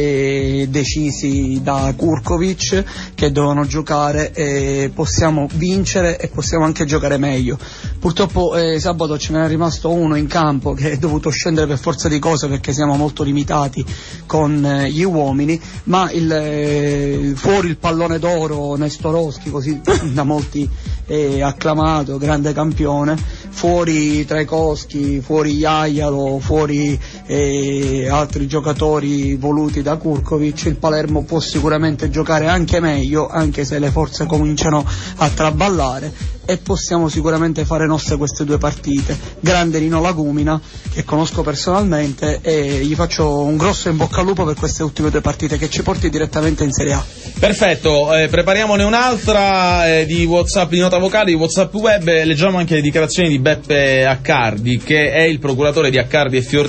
decisi da Kurkovic che dovevano giocare, possiamo vincere e possiamo anche giocare meglio. Purtroppo sabato ce n'è rimasto uno in campo che è dovuto scendere per forza di cose, perché siamo molto limitati con gli uomini, ma fuori il pallone d'oro Nestorowski, così da molti acclamato, grande campione, fuori Trekowski, fuori Jajalo, fuori altri giocatori voluti da Kurkovic, il Palermo può sicuramente giocare anche meglio, anche se le forze cominciano a traballare, e possiamo sicuramente fare nostre queste 2 partite. Grande Nino Lagumina, che conosco personalmente, e gli faccio un grosso in bocca al lupo per queste ultime 2 partite, che ci porti direttamente in Serie A. Perfetto, prepariamone un'altra di WhatsApp, di nota vocale, di WhatsApp web. Leggiamo anche le dichiarazioni di Beppe Accardi, che è il procuratore di Accardi e Fiordilino,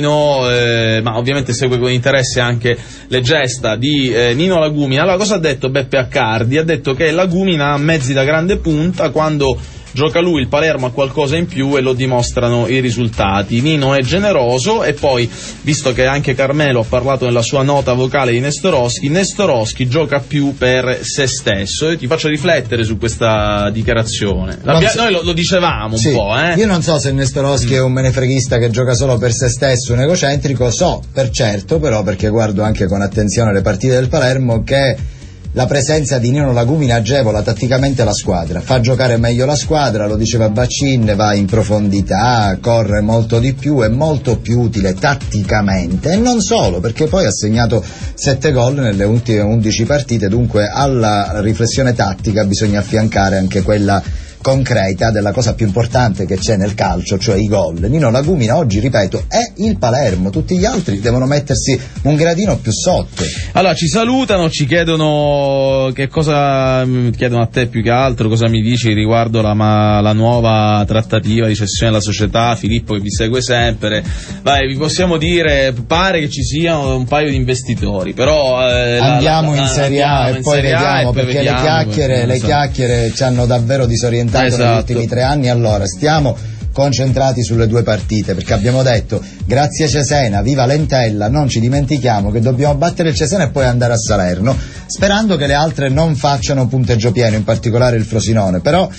Nino, ma ovviamente segue con interesse anche le gesta di Nino Lagumina. Allora, cosa ha detto Beppe Accardi? Ha detto che Lagumina ha mezzi da grande punta, quando gioca lui il Palermo ha qualcosa in più e lo dimostrano i risultati. Nino è generoso, e poi, visto che anche Carmelo ha parlato nella sua nota vocale di Nestorowski gioca più per se stesso. Io ti faccio riflettere su questa dichiarazione. Noi lo dicevamo un po', Io non so se Nestorowski è un menefreghista che gioca solo per se stesso, un egocentrico, so per certo, però, perché guardo anche con attenzione le partite del Palermo, che la presenza di Nino Lagumina agevola tatticamente la squadra, fa giocare meglio la squadra, lo diceva Baccin, va in profondità, corre molto di più, è molto più utile tatticamente, e non solo, perché poi ha segnato 7 gol nelle ultime 11 partite, dunque alla riflessione tattica bisogna affiancare anche quella concreta della cosa più importante che c'è nel calcio, cioè i gol. Nino Lagumina oggi, ripeto, è il Palermo, tutti gli altri devono mettersi un gradino più sotto. Allora, ci salutano, ci chiedono che cosa, chiedono a te più che altro, cosa mi dici riguardo la nuova trattativa di cessione della società. Filippo, che vi segue sempre, vi possiamo dire, pare che ci siano un paio di investitori, però andiamo in Serie A e poi vediamo, perché le chiacchiere ci hanno davvero disorientato negli ultimi 3 anni. Allora, stiamo concentrati sulle 2 partite, perché abbiamo detto grazie Cesena, viva Lentella, non ci dimentichiamo che dobbiamo battere il Cesena e poi andare a Salerno, sperando che le altre non facciano punteggio pieno, in particolare il Frosinone. Però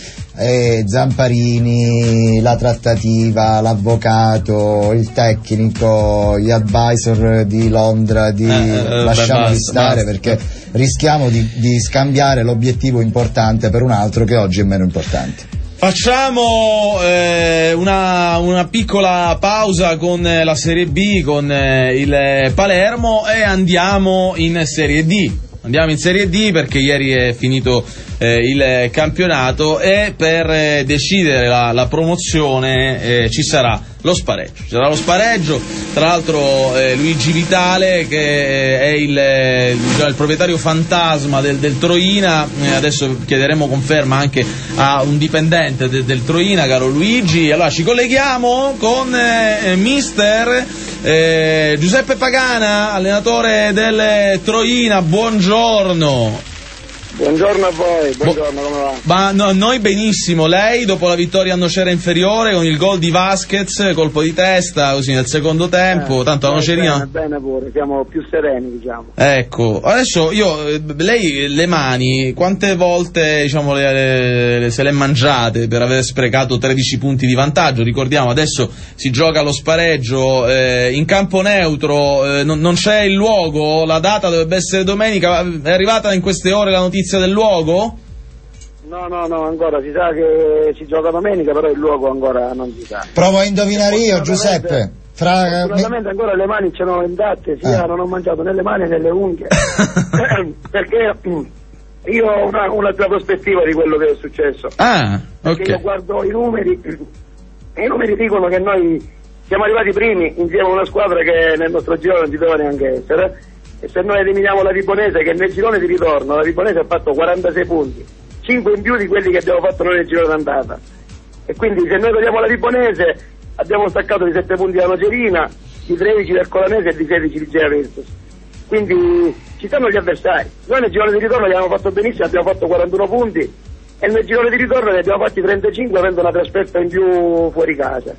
Zamparini, la trattativa, l'avvocato, il tecnico, gli advisor di Londra, lasciamoli stare, perché rischiamo di scambiare l'obiettivo importante per un altro che oggi è meno importante. Facciamo una piccola pausa con la Serie B, con il Palermo, e andiamo in Serie D. Andiamo in Serie D perché ieri è finito il campionato, e per decidere la promozione ci sarà lo spareggio. Tra l'altro Luigi Vitale, che è il proprietario fantasma del Troina, adesso chiederemo conferma anche a un dipendente del Troina, caro Luigi. Allora ci colleghiamo con mister Giuseppe Pagana, allenatore del Troina. Buongiorno. Buongiorno a voi, buongiorno, come va? Ma noi benissimo. Lei, dopo la vittoria a Nocera Inferiore con il gol di Vasquez, colpo di testa così nel secondo tempo, tanto la Nocerina bene pure, siamo più sereni, diciamo. Ecco, adesso lei le mani quante volte, diciamo, se le mangiate per aver sprecato 13 punti di vantaggio? Ricordiamo, adesso si gioca lo spareggio in campo neutro, non c'è il luogo, la data dovrebbe essere domenica, è arrivata in queste ore la notizia del luogo? No, ancora si sa che si gioca domenica, però il luogo ancora non si sa. Provo a indovinare io, Giuseppe. Fortunatamente ancora le mani ce l'ho intatte, non ho mangiato né le mani né le unghie, perché io ho un'altra prospettiva di quello che è successo. Perché io guardo i numeri, e i numeri dicono che noi siamo arrivati primi insieme a una squadra che nel nostro girone non ci doveva neanche essere. E se noi eliminiamo la Vibonese, che nel girone di ritorno la Vibonese ha fatto 46 punti, 5 in più di quelli che abbiamo fatto noi nel girone d'andata, e quindi se noi togliamo la Vibonese abbiamo staccato di 7 punti la Nocerina, di 13 del Colanese e di 16 di Gea Virtus. Quindi ci stanno gli avversari. Noi nel girone di ritorno li abbiamo fatto benissimo, abbiamo fatto 41 punti, e nel girone di ritorno ne abbiamo fatti 35 avendo una trasferta in più fuori casa.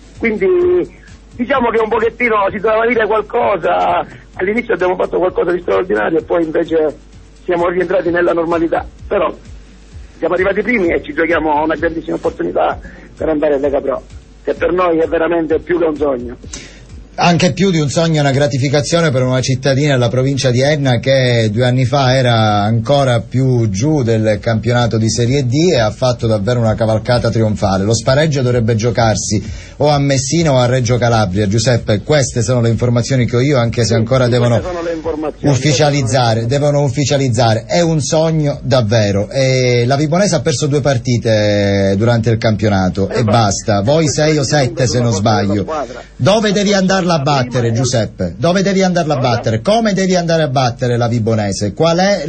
Quindi diciamo che un pochettino si doveva dire qualcosa, all'inizio abbiamo fatto qualcosa di straordinario e poi invece siamo rientrati nella normalità, però siamo arrivati primi e ci giochiamo una grandissima opportunità per andare in Lega Pro, che per noi è veramente più che un sogno. Anche più di un sogno, una gratificazione per una cittadina della provincia di Enna che 2 anni fa era ancora più giù del campionato di Serie D e ha fatto davvero una cavalcata trionfale. Lo spareggio dovrebbe giocarsi o a Messina o a Reggio Calabria. Giuseppe, queste sono le informazioni che ho io, anche se ancora devono ufficializzare. È un sogno davvero. E la Vibonese ha perso 2 partite durante il campionato e basta. Voi 6 o 7 se non sbaglio. Dove devi andarla a battere, Giuseppe? Dove devi andarla a battere? Come devi andare a battere la Vibonese? Qual è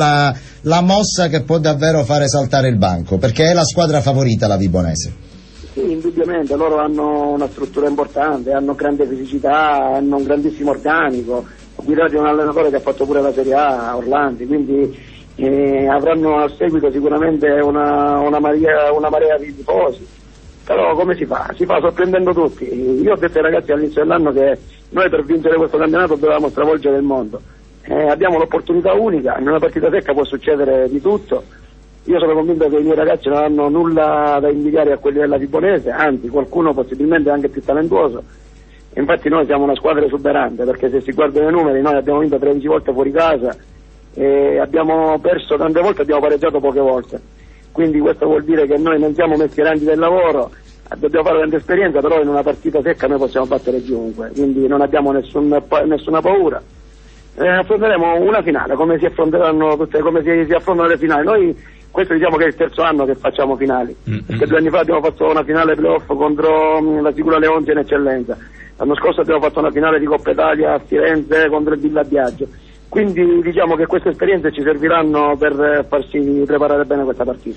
la mossa che può davvero fare saltare il banco? Perché è la squadra favorita la Vibonese. Sì, indubbiamente, loro hanno una struttura importante, hanno grande fisicità, hanno un grandissimo organico, ho guidato un allenatore che ha fatto pure la Serie A, Orlandi, quindi avranno a seguito sicuramente una marea di tifosi. Però come si fa? Si fa sorprendendo tutti. Io ho detto ai ragazzi all'inizio dell'anno che noi per vincere questo campionato dovevamo stravolgere il mondo. Abbiamo l'opportunità unica, in una partita secca può succedere di tutto. Io sono convinto che i miei ragazzi non hanno nulla da invidiare a quelli della Vibonese, anzi qualcuno possibilmente anche più talentuoso. Infatti noi siamo una squadra esuberante, perché se si guardano i numeri noi abbiamo vinto 13 volte fuori casa e abbiamo perso tante volte, abbiamo pareggiato poche volte. Quindi questo vuol dire che noi non siamo messi avanti del lavoro, dobbiamo fare tanta esperienza, però in una partita secca noi possiamo battere chiunque, quindi non abbiamo nessuna paura. Affronteremo una finale, come si affronteranno come si affrontano le finali. Noi questo diciamo che è il terzo anno che facciamo finali, perché 2 anni fa abbiamo fatto una finale playoff contro la Sicula Leonte in eccellenza, l'anno scorso abbiamo fatto una finale di Coppa Italia a Firenze contro il Villa Biagio. Quindi diciamo che queste esperienze ci serviranno per farsi preparare bene questa partita.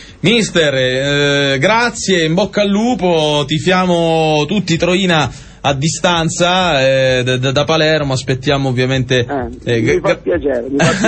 Mister, grazie, in bocca al lupo, tifiamo tutti Troina a distanza da Palermo, aspettiamo ovviamente... mi fa piacere,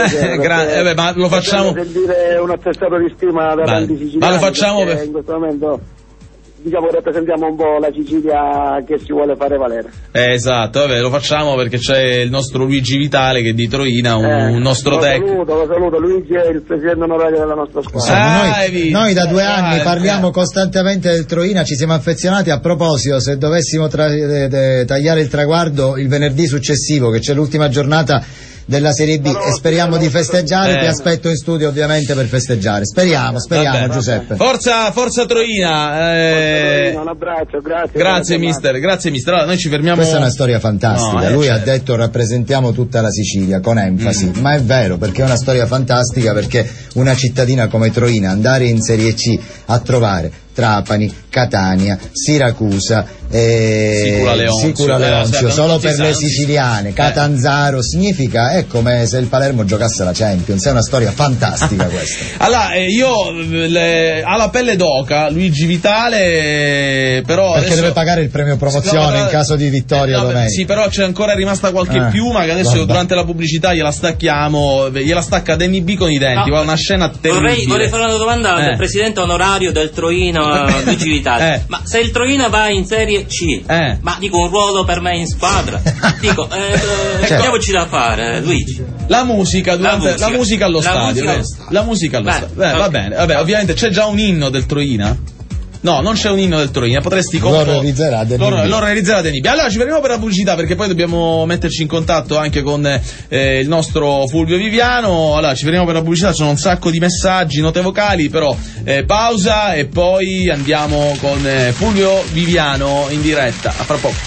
ma lo facciamo... sentire un attestato di stima da tanti siciliani, ma lo facciamo in questo momento... diciamo rappresentiamo un po' la Sicilia che si vuole fare valere. Esatto, vabbè, lo facciamo perché c'è il nostro Luigi Vitale che è di Troina, un nostro tecnico. Lo saluto, Luigi è il presidente onorario della nostra squadra. Noi da 2 anni parliamo costantemente del Troina, ci siamo affezionati. A proposito, se dovessimo tagliare il traguardo il venerdì successivo, che c'è l'ultima giornata della Serie B, e speriamo di festeggiare, ti aspetto in studio ovviamente per festeggiare, speriamo Giuseppe. Forza Troina, un abbraccio, grazie mister. Allora noi ci fermiamo. Questa è una storia fantastica, lui ha detto rappresentiamo tutta la Sicilia con enfasi, ma è vero, perché è una storia fantastica, perché una cittadina come Troina andare in Serie C a trovare Trapani, Catania, Siracusa, Sicula Leonzio, solo per le siciliane, Catanzaro, significa, è come se il Palermo giocasse la Champions, è una storia fantastica questa. Allora, io alla pelle d'oca, Luigi Vitale, però perché adesso... deve pagare il premio promozione in caso di vittoria domenica. Sì, però c'è ancora rimasta qualche piuma che adesso durante la pubblicità gliela stacca Danny B con i denti, una scena terribile. Vorrei fare una domanda al presidente onorario del Troino, Luigi Vitale. Ma se il Troino va in Serie C, ma dico un ruolo per me in squadra, dico diamoci da fare, Luigi. La musica allo stadio. Va bene, vabbè, ovviamente c'è già un inno del Troina. No, non c'è un inno del Troina, potresti lo realizzerà Danny B. Allora ci fermiamo per la pubblicità, perché poi dobbiamo metterci in contatto anche con il nostro Fulvio Viviano. Allora ci fermiamo per la pubblicità, sono un sacco di messaggi, note vocali, però pausa e poi andiamo con Fulvio Viviano in diretta. A fra poco.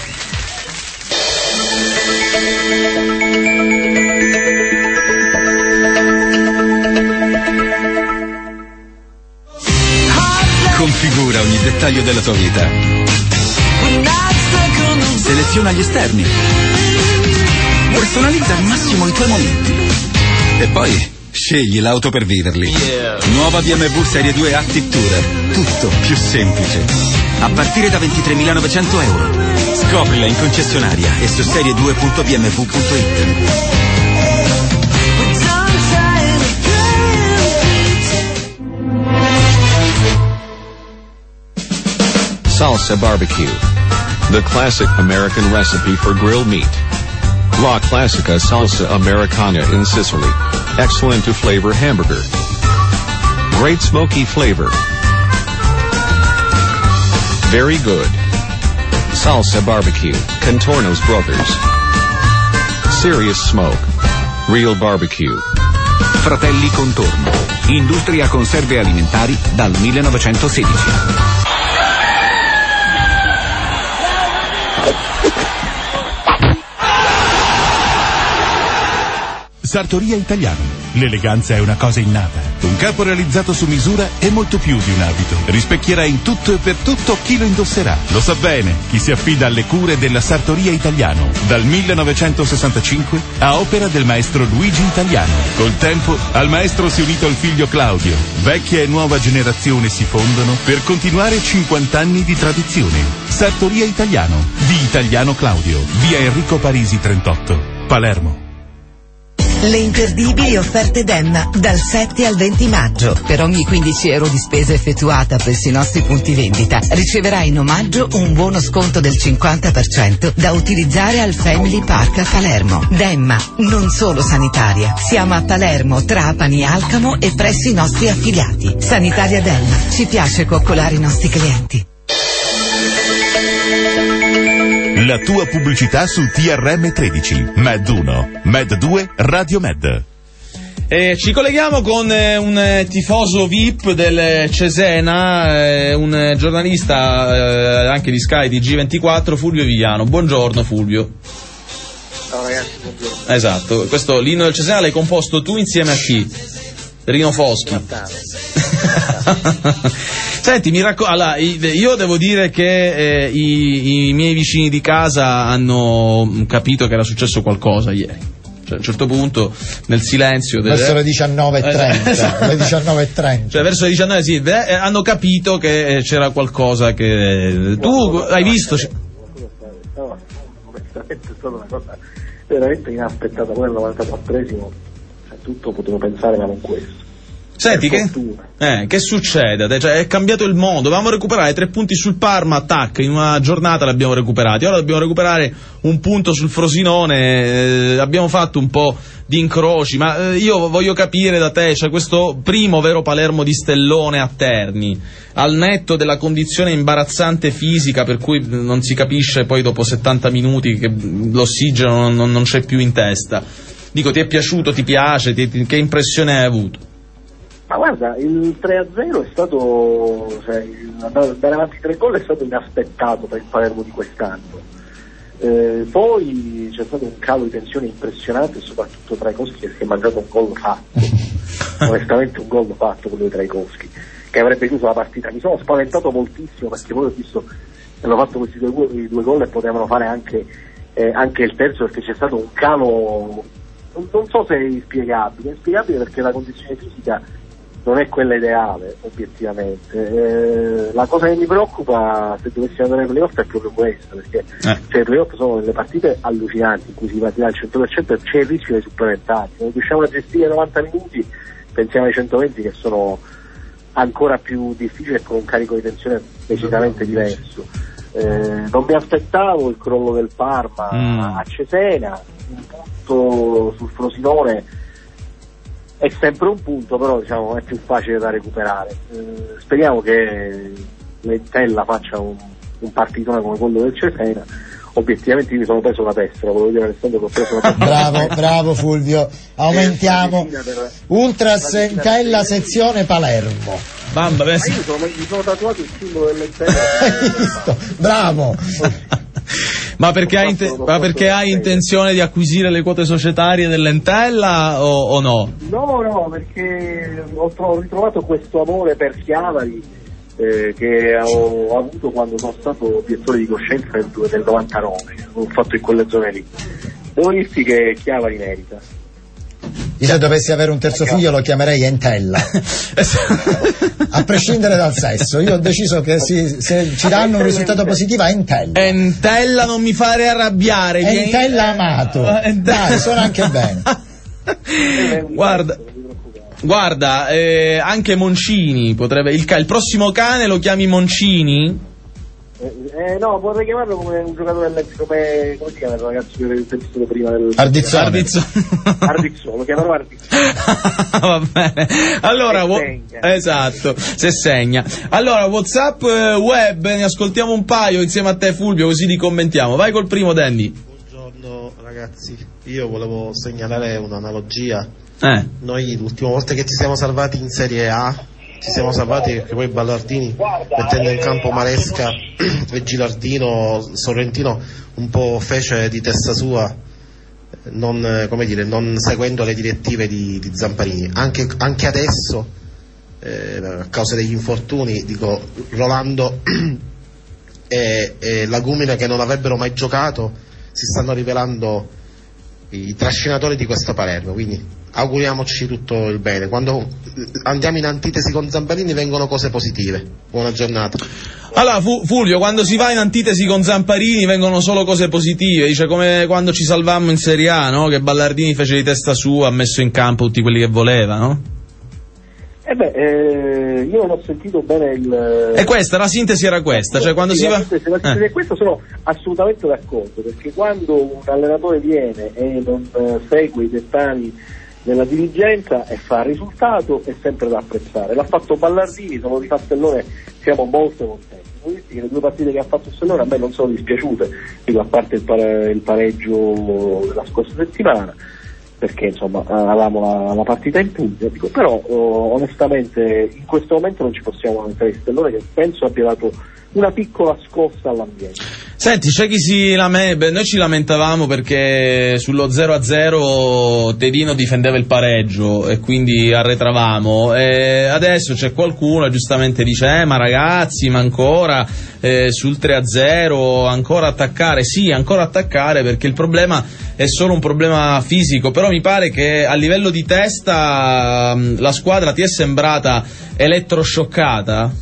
Configura ogni dettaglio della tua vita. Seleziona gli esterni. Personalizza al massimo i tuoi momenti. E poi scegli l'auto per viverli. Nuova BMW Serie 2 Active Tourer. Tutto più semplice. A partire da 23.900 euro. Scoprila in concessionaria e su serie2.bmw.it. Salsa Barbecue. The classic American recipe for grilled meat. La Classica Salsa Americana in Sicily. Excellent to flavor hamburger. Great smoky flavor. Very good. Salsa Barbecue. Contorno's Brothers. Serious smoke. Real barbecue. Fratelli Contorno. Industria conserve alimentari dal 1916. Sartoria Italiano. L'eleganza è una cosa innata. Un capo realizzato su misura è molto più di un abito. Rispecchierà in tutto e per tutto chi lo indosserà. Lo sa bene chi si affida alle cure della Sartoria Italiano. Dal 1965 a opera del maestro Luigi Italiano. Col tempo al maestro si è unito il figlio Claudio. Vecchia e nuova generazione si fondono per continuare 50 anni di tradizione. Sartoria Italiano di Italiano Claudio. Via Enrico Parisi 38, Palermo. Le imperdibili offerte Demma dal 7 al 20 maggio. Per ogni 15 euro di spesa effettuata presso i nostri punti vendita riceverai in omaggio un buono sconto del 50% da utilizzare al Family Park a Palermo. Demma, non solo sanitaria. Siamo a Palermo, Trapani, Alcamo e presso i nostri affiliati. Sanitaria Demma, ci piace coccolare i nostri clienti. La tua pubblicità su TRM13, Med 1, Med 2, Radio Med. Ci colleghiamo con un tifoso VIP del Cesena, un giornalista anche di Sky di G24, Fulvio Viviano. Buongiorno Fulvio. Ciao ragazzi, buongiorno. Esatto, questo l'inno del Cesena l'hai composto tu insieme a chi? Rino Foschi. Senti, allora, io devo dire che i miei vicini di casa hanno capito che era successo qualcosa ieri. Cioè, a un certo punto, nel silenzio verso le 19:30, le 19:30. Cioè verso le 19 sì, hanno capito che c'era qualcosa che tu hai visto. No, onestamente è stata una cosa veramente inaspettata. Poi al 94esimo, tutto potevo pensare ma non questo. Senti, che succede? Cioè, è cambiato il mondo. Dovevamo recuperare 3 punti sul Parma, tac, in una giornata li abbiamo recuperati. Ora dobbiamo recuperare un punto sul Frosinone. Abbiamo fatto un po' di incroci, ma io voglio capire da te, cioè questo primo vero Palermo di stellone a Terni, al netto della condizione imbarazzante fisica per cui non si capisce poi dopo 70 minuti che l'ossigeno non c'è più in testa. Dico, ti è piaciuto, ti piace, che impressione hai avuto? Ma guarda, il 3-0 è stato, cioè, andare avanti 3 gol è stato inaspettato per il Palermo di quest'anno. Poi c'è stato un calo di tensione impressionante, soprattutto Trajkovskij che si è mangiato un gol fatto, onestamente un gol fatto quello di Trajkovskij, che avrebbe chiuso la partita. Mi sono spaventato moltissimo perché poi ho visto che hanno fatto questi due gol e potevano fare anche il terzo, perché c'è stato un calo, non so se è inspiegabile perché la condizione fisica non è quella ideale obiettivamente. La cosa che mi preoccupa se dovessimo andare ai playoff è proprio questa, perché cioè, i playoff sono delle partite allucinanti in cui si va a tirare al 100% e c'è il rischio dei supplementari. Se non riusciamo a gestire 90 minuti pensiamo ai 120 che sono ancora più difficili e con un carico di tensione decisamente diverso. Non mi aspettavo il crollo del Parma a Cesena, un punto sul Frosinone è sempre un punto, però diciamo è più facile da recuperare. Speriamo che l'Entella faccia un partitone come quello del Cesena. Obiettivamente io mi sono preso la testa, lo volevo dire Alessandro, che ho preso la testa. Bravo Fulvio, aumentiamo. Ultras Entella sezione Palermo. Bamba, ma io mi sono tatuato il simbolo dell'Entella. Bravo. Ma perché hai intenzione di acquisire le quote societarie dell'Entella o no? No, perché ho ritrovato questo amore per Chiavari che ho avuto quando sono stato obiettore di coscienza del 99, ho fatto in quelle zone lì. Devo dirti che Chiavari merita. Io se dovessi avere un terzo figlio lo chiamerei Entella, a prescindere dal sesso. Io ho deciso che se ci danno un risultato positivo è Entella. Entella, non mi fare arrabbiare. Entella amato. Dai, suona anche bene. Guarda, anche Moncini potrebbe. Il prossimo cane lo chiami Moncini? No, vorrei chiamarlo come un giocatore come si chiama il ragazzo che avevo visto prima del Ardizzone, lo chiamerò Ardizzone. Va bene. Allora, esatto, se segna. Allora, WhatsApp web, ne ascoltiamo un paio insieme a te Fulvio, così li commentiamo. Vai col primo, Danny. Buongiorno ragazzi, io volevo segnalare un'analogia. Noi l'ultima volta che ci siamo salvati in Serie A ci siamo salvati perché poi Ballardini, mettendo in campo Maresca e Gilardino, Sorrentino un po' fece di testa sua non seguendo le direttive di Zamparini. Anche adesso, a causa degli infortuni, dico, Rolando e Lagumina, che non avrebbero mai giocato, si stanno rivelando i trascinatori di questo Palermo, quindi auguriamoci tutto il bene. Quando andiamo in antitesi con Zamparini vengono cose positive. Buona giornata. Allora Fulvio, quando si va in antitesi con Zamparini vengono solo cose positive, dice, come quando ci salvammo in Serie A, no? Che Ballardini fece di testa sua, ha messo in campo tutti quelli che voleva, no? Io non ho sentito bene il... E questa, la sintesi era questa, cioè quando si va... La sintesi è questa, sono assolutamente d'accordo, perché quando un allenatore viene e non segue i dettami della dirigenza e fa il risultato, è sempre da apprezzare. L'ha fatto Ballardini, sono di Castellone, siamo molto contenti. Le 2 partite che ha fatto Castellone a me non sono dispiaciute, dico, a parte il pareggio della scorsa settimana, perché insomma avevamo la partita in Puglia, dico, però onestamente in questo momento non ci possiamo lamentare di Stellone, che penso abbia dato una piccola scossa all'ambiente. Senti, c'è chi si lamenta, noi ci lamentavamo perché sullo 0-0 Tedino difendeva il pareggio e quindi arretravamo, e adesso c'è qualcuno giustamente dice ma ragazzi, ma ancora sul 3-0 ancora attaccare. Sì, ancora attaccare, perché il problema è solo un problema fisico, però mi pare che a livello di testa la squadra ti è sembrata elettroscioccata?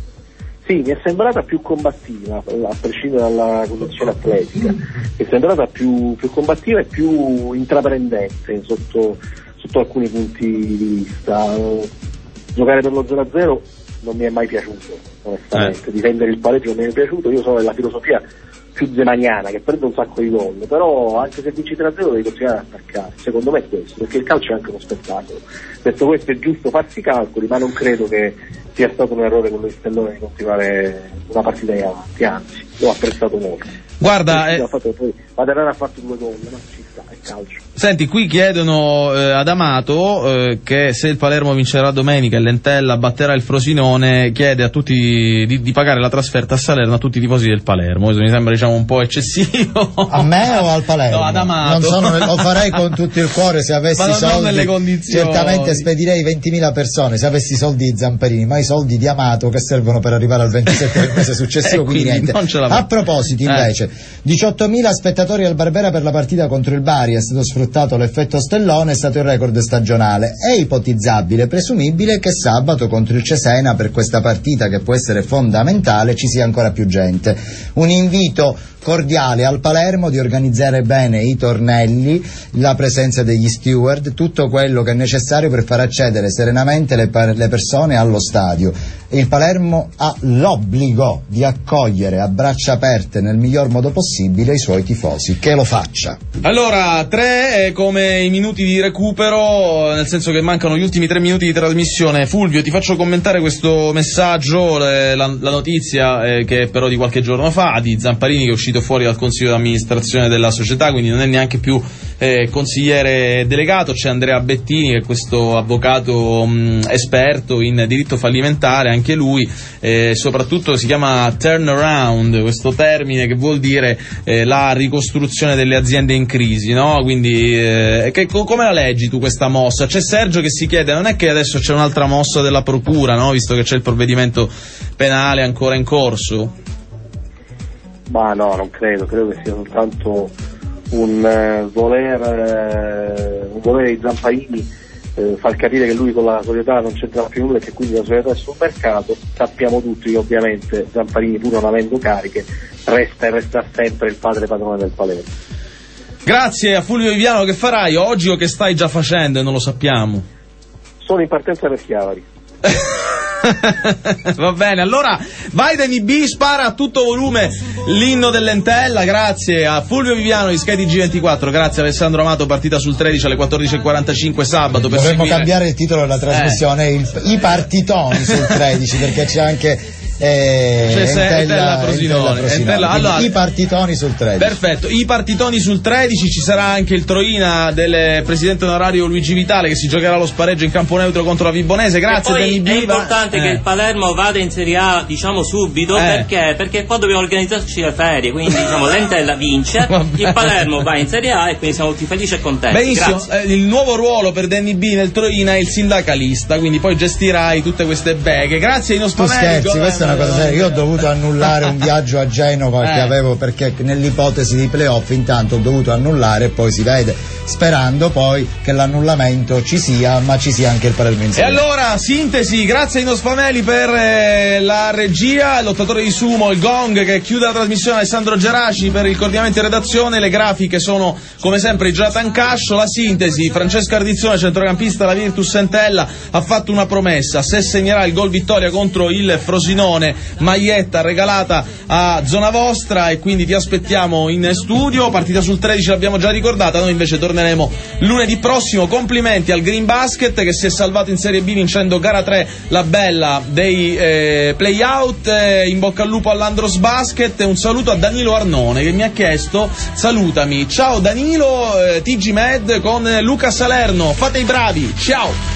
Sì, mi è sembrata più combattiva, a prescindere dalla condizione atletica, mi è sembrata più combattiva e più intraprendente sotto alcuni punti di vista. Giocare per lo 0-0 non mi è mai piaciuto, onestamente, difendere il pareggio non mi è piaciuto. Io sono della filosofia più zemaniana, che prende un sacco di gol, però anche se vinci 3-0 devi continuare ad attaccare, secondo me è questo, perché il calcio è anche uno spettacolo. Detto questo, è giusto farsi i calcoli, ma non credo che sia stato un errore quello di Stellone di continuare una partita in avanti, anzi l'ho apprezzato molto. Guarda, Maderana ha fatto 2 gol, ma ci sta, è calcio. Senti, qui chiedono ad Amato che se il Palermo vincerà domenica e l'Entella batterà il Frosinone, chiede a tutti di pagare la trasferta a Salerno a tutti i tifosi del Palermo. Questo mi sembra, diciamo, un po' eccessivo. A me o al Palermo? No, ad Amato. Lo farei con tutto il cuore se avessi soldi. Nelle condizioni. Certamente spedirei 20.000 persone se avessi soldi di Zamparini, ma i soldi di Amato che servono per arrivare al 27 del mese successivo, quindi niente. A proposito, invece, 18.000 spettatori al Barbera per la partita contro il Bari, è stato sfruttato l'effetto stellone, è stato il record stagionale. È ipotizzabile, presumibile che sabato contro il Cesena, per questa partita che può essere fondamentale, ci sia ancora più gente. Un invito cordiale al Palermo di organizzare bene i tornelli, la presenza degli steward, tutto quello che è necessario per far accedere serenamente le persone allo stadio. Il Palermo ha l'obbligo di accogliere a braccia aperte nel miglior modo possibile i suoi tifosi, che lo faccia. Allora, 3 come i minuti di recupero, nel senso che mancano gli ultimi 3 minuti di trasmissione. Fulvio, ti faccio commentare questo messaggio, la notizia che è però di qualche giorno fa, di Zamparini, che è uscito fuori dal consiglio d'amministrazione della società, quindi non è neanche più consigliere delegato. C'è Andrea Bettini, che è questo avvocato esperto in diritto fallimentare, anche lui, soprattutto si chiama turnaround, questo termine che vuol dire la ricostruzione delle aziende in crisi, no? Quindi come la leggi tu questa mossa? C'è Sergio che si chiede, non è che adesso c'è un'altra mossa della procura, no? Visto che c'è il provvedimento penale ancora in corso? Ma no, non credo che sia soltanto un volere di Zamparini far capire che lui con la società non c'entra più nulla e che quindi la società è sul mercato. Sappiamo tutti che ovviamente Zamparini, pur non avendo cariche, resta e resterà sempre il padrone del Palermo. Grazie a Fulvio Viviano. Che farai oggi o che stai già facendo e non lo sappiamo? Sono in partenza per Chiavari. Va bene, allora vai da NB, spara a tutto volume l'inno dell'Entella. Grazie a Fulvio Viviano di Sky G24, grazie a Alessandro Amato. Partita sul 13 alle 14.45 sabato. Dovremmo cambiare il titolo della trasmissione, i partitoni sul 13, perché c'è anche Entella Frosinone. Allora, i partitoni sul 13. Perfetto, i partitoni sul 13, ci sarà anche il Troina del presidente onorario Luigi Vitale che si giocherà lo spareggio in campo neutro contro la Vibonese. Grazie Danny B. È importante che il Palermo vada in Serie A, diciamo, subito, perché qua dobbiamo organizzarci le ferie, quindi diciamo l'Entella vince, il Palermo va in Serie A e quindi siamo tutti felici e contenti. Benissimo, il nuovo ruolo per Danny B nel Troina è il sindacalista, quindi poi gestirai tutte queste beghe. Grazie ai nostri scherzi, questa è una cosa seria. Io ho dovuto annullare un viaggio a Genova che avevo, perché nell'ipotesi di playoff intanto ho dovuto annullare e poi si vede, sperando poi che l'annullamento ci sia, ma ci sia anche il Palermo in Serie A. E allora, sintesi, grazie ai Nosfameli per la regia, il lottatore di sumo, il gong che chiude la trasmissione, Alessandro Geraci per il coordinamento in redazione, le grafiche sono come sempre Jonathan Cascio, la sintesi, Francesco Ardizzone, centrocampista della Virtus Entella, ha fatto una promessa: se segnerà il gol vittoria contro il Frosinone, maglietta regalata a Zona Vostra, e quindi ti aspettiamo in studio. Partita sul 13 l'abbiamo già ricordata, noi invece torneremo lunedì prossimo. Complimenti al Green Basket che si è salvato in Serie B vincendo gara 3, la bella dei play-out, in bocca al lupo all'Andros Basket, e un saluto a Danilo Arnone che mi ha chiesto salutami. Ciao Danilo, TG Med con Luca Salerno, fate i bravi, ciao!